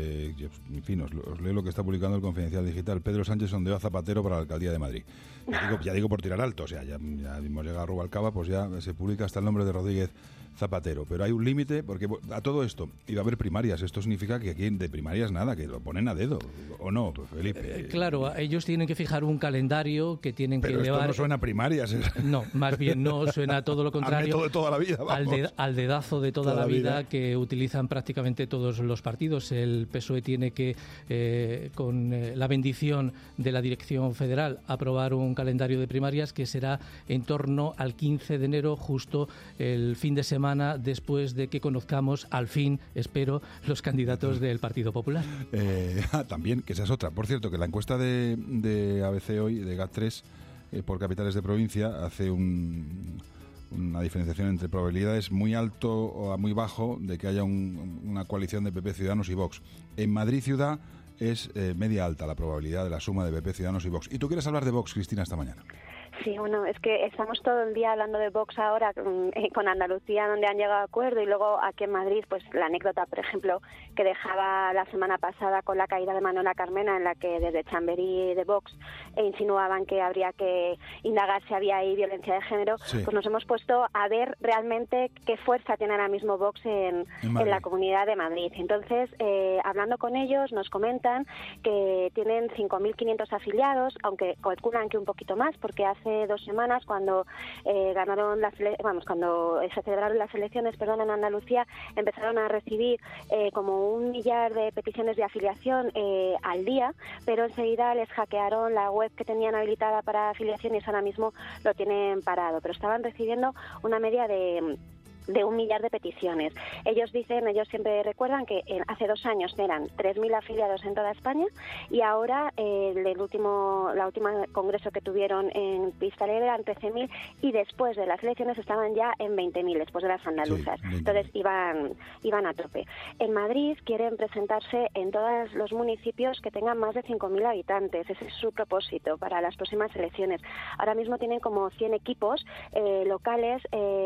en fin, os leo lo que está publicando el Confidencial Digital. Pedro Sánchez sondeó a Zapatero para la alcaldía de Madrid. Ya digo por tirar alto, o sea, ya hemos llegado a Rubalcaba, pues ya se publica hasta el nombre de Rodríguez Zapatero. Pero hay un límite, porque a todo esto iba a haber primarias. Esto significa que aquí de primarias nada, que lo ponen a dedo, ¿o no, Felipe? Claro, ellos tienen que fijar un calendario que tienen que elevar. Pero esto no suena a primarias. No, más bien no, suena todo lo contrario. Al método de toda la vida, vamos. Al dedazo de toda la vida que utilizan prácticamente todos los partidos. El PSOE tiene que, con la bendición de la Dirección Federal, aprobar un calendario de primarias que será en torno al 15 de enero, justo el fin de semana después de que conozcamos, al fin, espero, los candidatos del Partido Popular. También, que esa es otra. Por cierto, que la encuesta de ABC hoy, de GAT3, por capitales de provincia, hace una diferenciación entre probabilidades muy alto o muy bajo de que haya una coalición de PP, Ciudadanos y Vox. En Madrid Ciudad es media alta la probabilidad de la suma de PP, Ciudadanos y Vox. ¿Y tú quieres hablar de Vox, Cristina, esta mañana? Sí, bueno, es que estamos todo el día hablando de Vox ahora con Andalucía, donde han llegado a acuerdo, y luego aquí en Madrid, pues la anécdota, por ejemplo, que dejaba la semana pasada con la caída de Manuela Carmena, en la que desde Chamberí de Vox insinuaban que habría que indagar si había ahí violencia de género, pues nos hemos puesto a ver realmente qué fuerza tiene ahora mismo Vox en la Comunidad de Madrid. Entonces, hablando con ellos, nos comentan que tienen 5.500 afiliados, aunque calculan que un poquito más, porque hace 2 semanas, cuando cuando se celebraron las elecciones, en Andalucía, empezaron a recibir como 1 millar de peticiones de afiliación al día, pero enseguida les hackearon la web que tenían habilitada para afiliación y eso ahora mismo lo tienen parado, pero estaban recibiendo una media de 1 millar de peticiones. Ellos siempre recuerdan que hace 2 años eran 3.000 afiliados en toda España y ahora la última congreso que tuvieron en Pista Alegre eran 13.000 y después de las elecciones estaban ya en 20.000 después de las andaluzas. Sí, entonces iban a tope. En Madrid quieren presentarse en todos los municipios que tengan más de 5.000 habitantes. Ese es su propósito para las próximas elecciones. Ahora mismo tienen como 100 equipos locales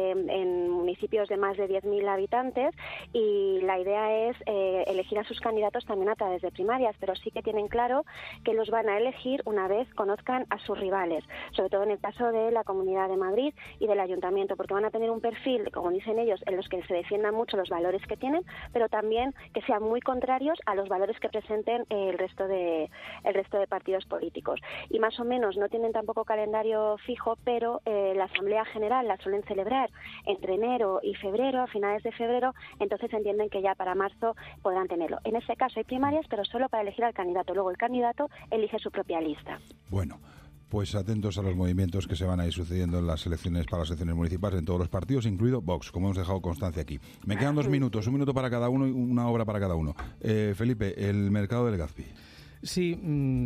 en municipios de más de 10.000 habitantes y la idea es elegir a sus candidatos también a través de primarias, pero sí que tienen claro que los van a elegir una vez conozcan a sus rivales, sobre todo en el caso de la Comunidad de Madrid y del Ayuntamiento, porque van a tener un perfil, como dicen ellos, en los que se defiendan mucho los valores que tienen, pero también que sean muy contrarios a los valores que presenten el resto de partidos políticos. Y más o menos no tienen tampoco calendario fijo, pero la Asamblea General la suelen celebrar entre enero y febrero, a finales de febrero, entonces entienden que ya para marzo podrán tenerlo. En ese caso hay primarias, pero solo para elegir al candidato. Luego el candidato elige su propia lista. Bueno, pues atentos a los movimientos que se van a ir sucediendo en las elecciones, para las elecciones municipales en todos los partidos, incluido Vox, como hemos dejado constancia aquí. Me quedan 2 minutos, 1 minuto para cada uno y una hora para cada uno. Felipe, el mercado del Legazpi. Sí,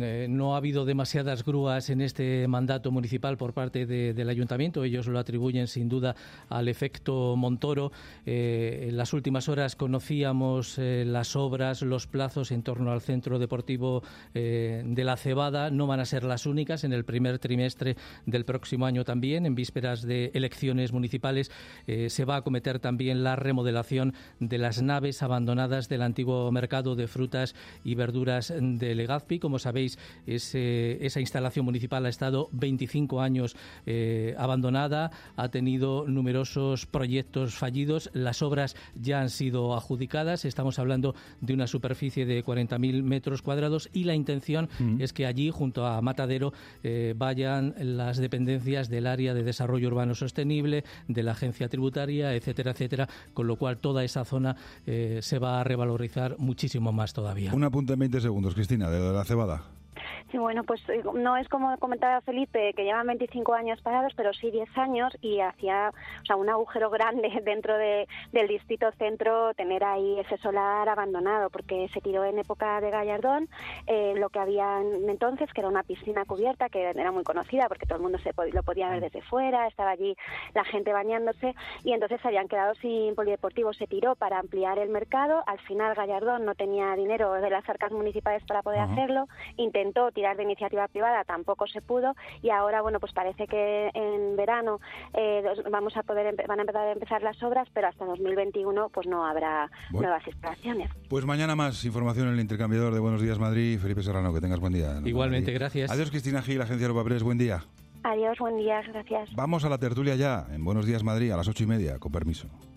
no ha habido demasiadas grúas en este mandato municipal por parte del Ayuntamiento. Ellos lo atribuyen sin duda al efecto Montoro. En las últimas horas conocíamos las obras, los plazos en torno al centro deportivo de La Cebada. No van a ser las únicas. En el primer trimestre del próximo año también, en vísperas de elecciones municipales, se va a acometer también la remodelación de las naves abandonadas del antiguo mercado de frutas y verduras de Legazpi. Como sabéis, esa instalación municipal ha estado 25 años abandonada, ha tenido numerosos proyectos fallidos, las obras ya han sido adjudicadas, estamos hablando de una superficie de 40.000 metros cuadrados y la intención es que allí, junto a Matadero, vayan las dependencias del área de desarrollo urbano sostenible, de la agencia tributaria, etcétera, etcétera, con lo cual toda esa zona se va a revalorizar muchísimo más todavía. Un apunte en 20 segundos, Cristina, de La Cebada. Sí, bueno, pues no es como comentaba Felipe, que llevan 25 años parados, pero sí 10 años y hacía un agujero grande dentro del distrito centro tener ahí ese solar abandonado, porque se tiró en época de Gallardón lo que había entonces, que era una piscina cubierta, que era muy conocida porque todo el mundo lo podía ver desde fuera, estaba allí la gente bañándose y entonces se habían quedado sin polideportivo. Se tiró para ampliar el mercado, al final Gallardón no tenía dinero de las arcas municipales para poder hacerlo, intentó tirar de iniciativa privada, tampoco se pudo y ahora, bueno, pues parece que en verano van a empezar las obras, pero hasta 2021 pues no habrá nuevas instalaciones. Pues mañana más información en el intercambiador de Buenos Días Madrid. Felipe Serrano, que tengas buen día. Igualmente, gracias. Adiós, Cristina Gil, Agencia Europa Press, buen día. Adiós, buen día, gracias. Vamos a la tertulia ya, en Buenos Días Madrid, a las 8:30, con permiso.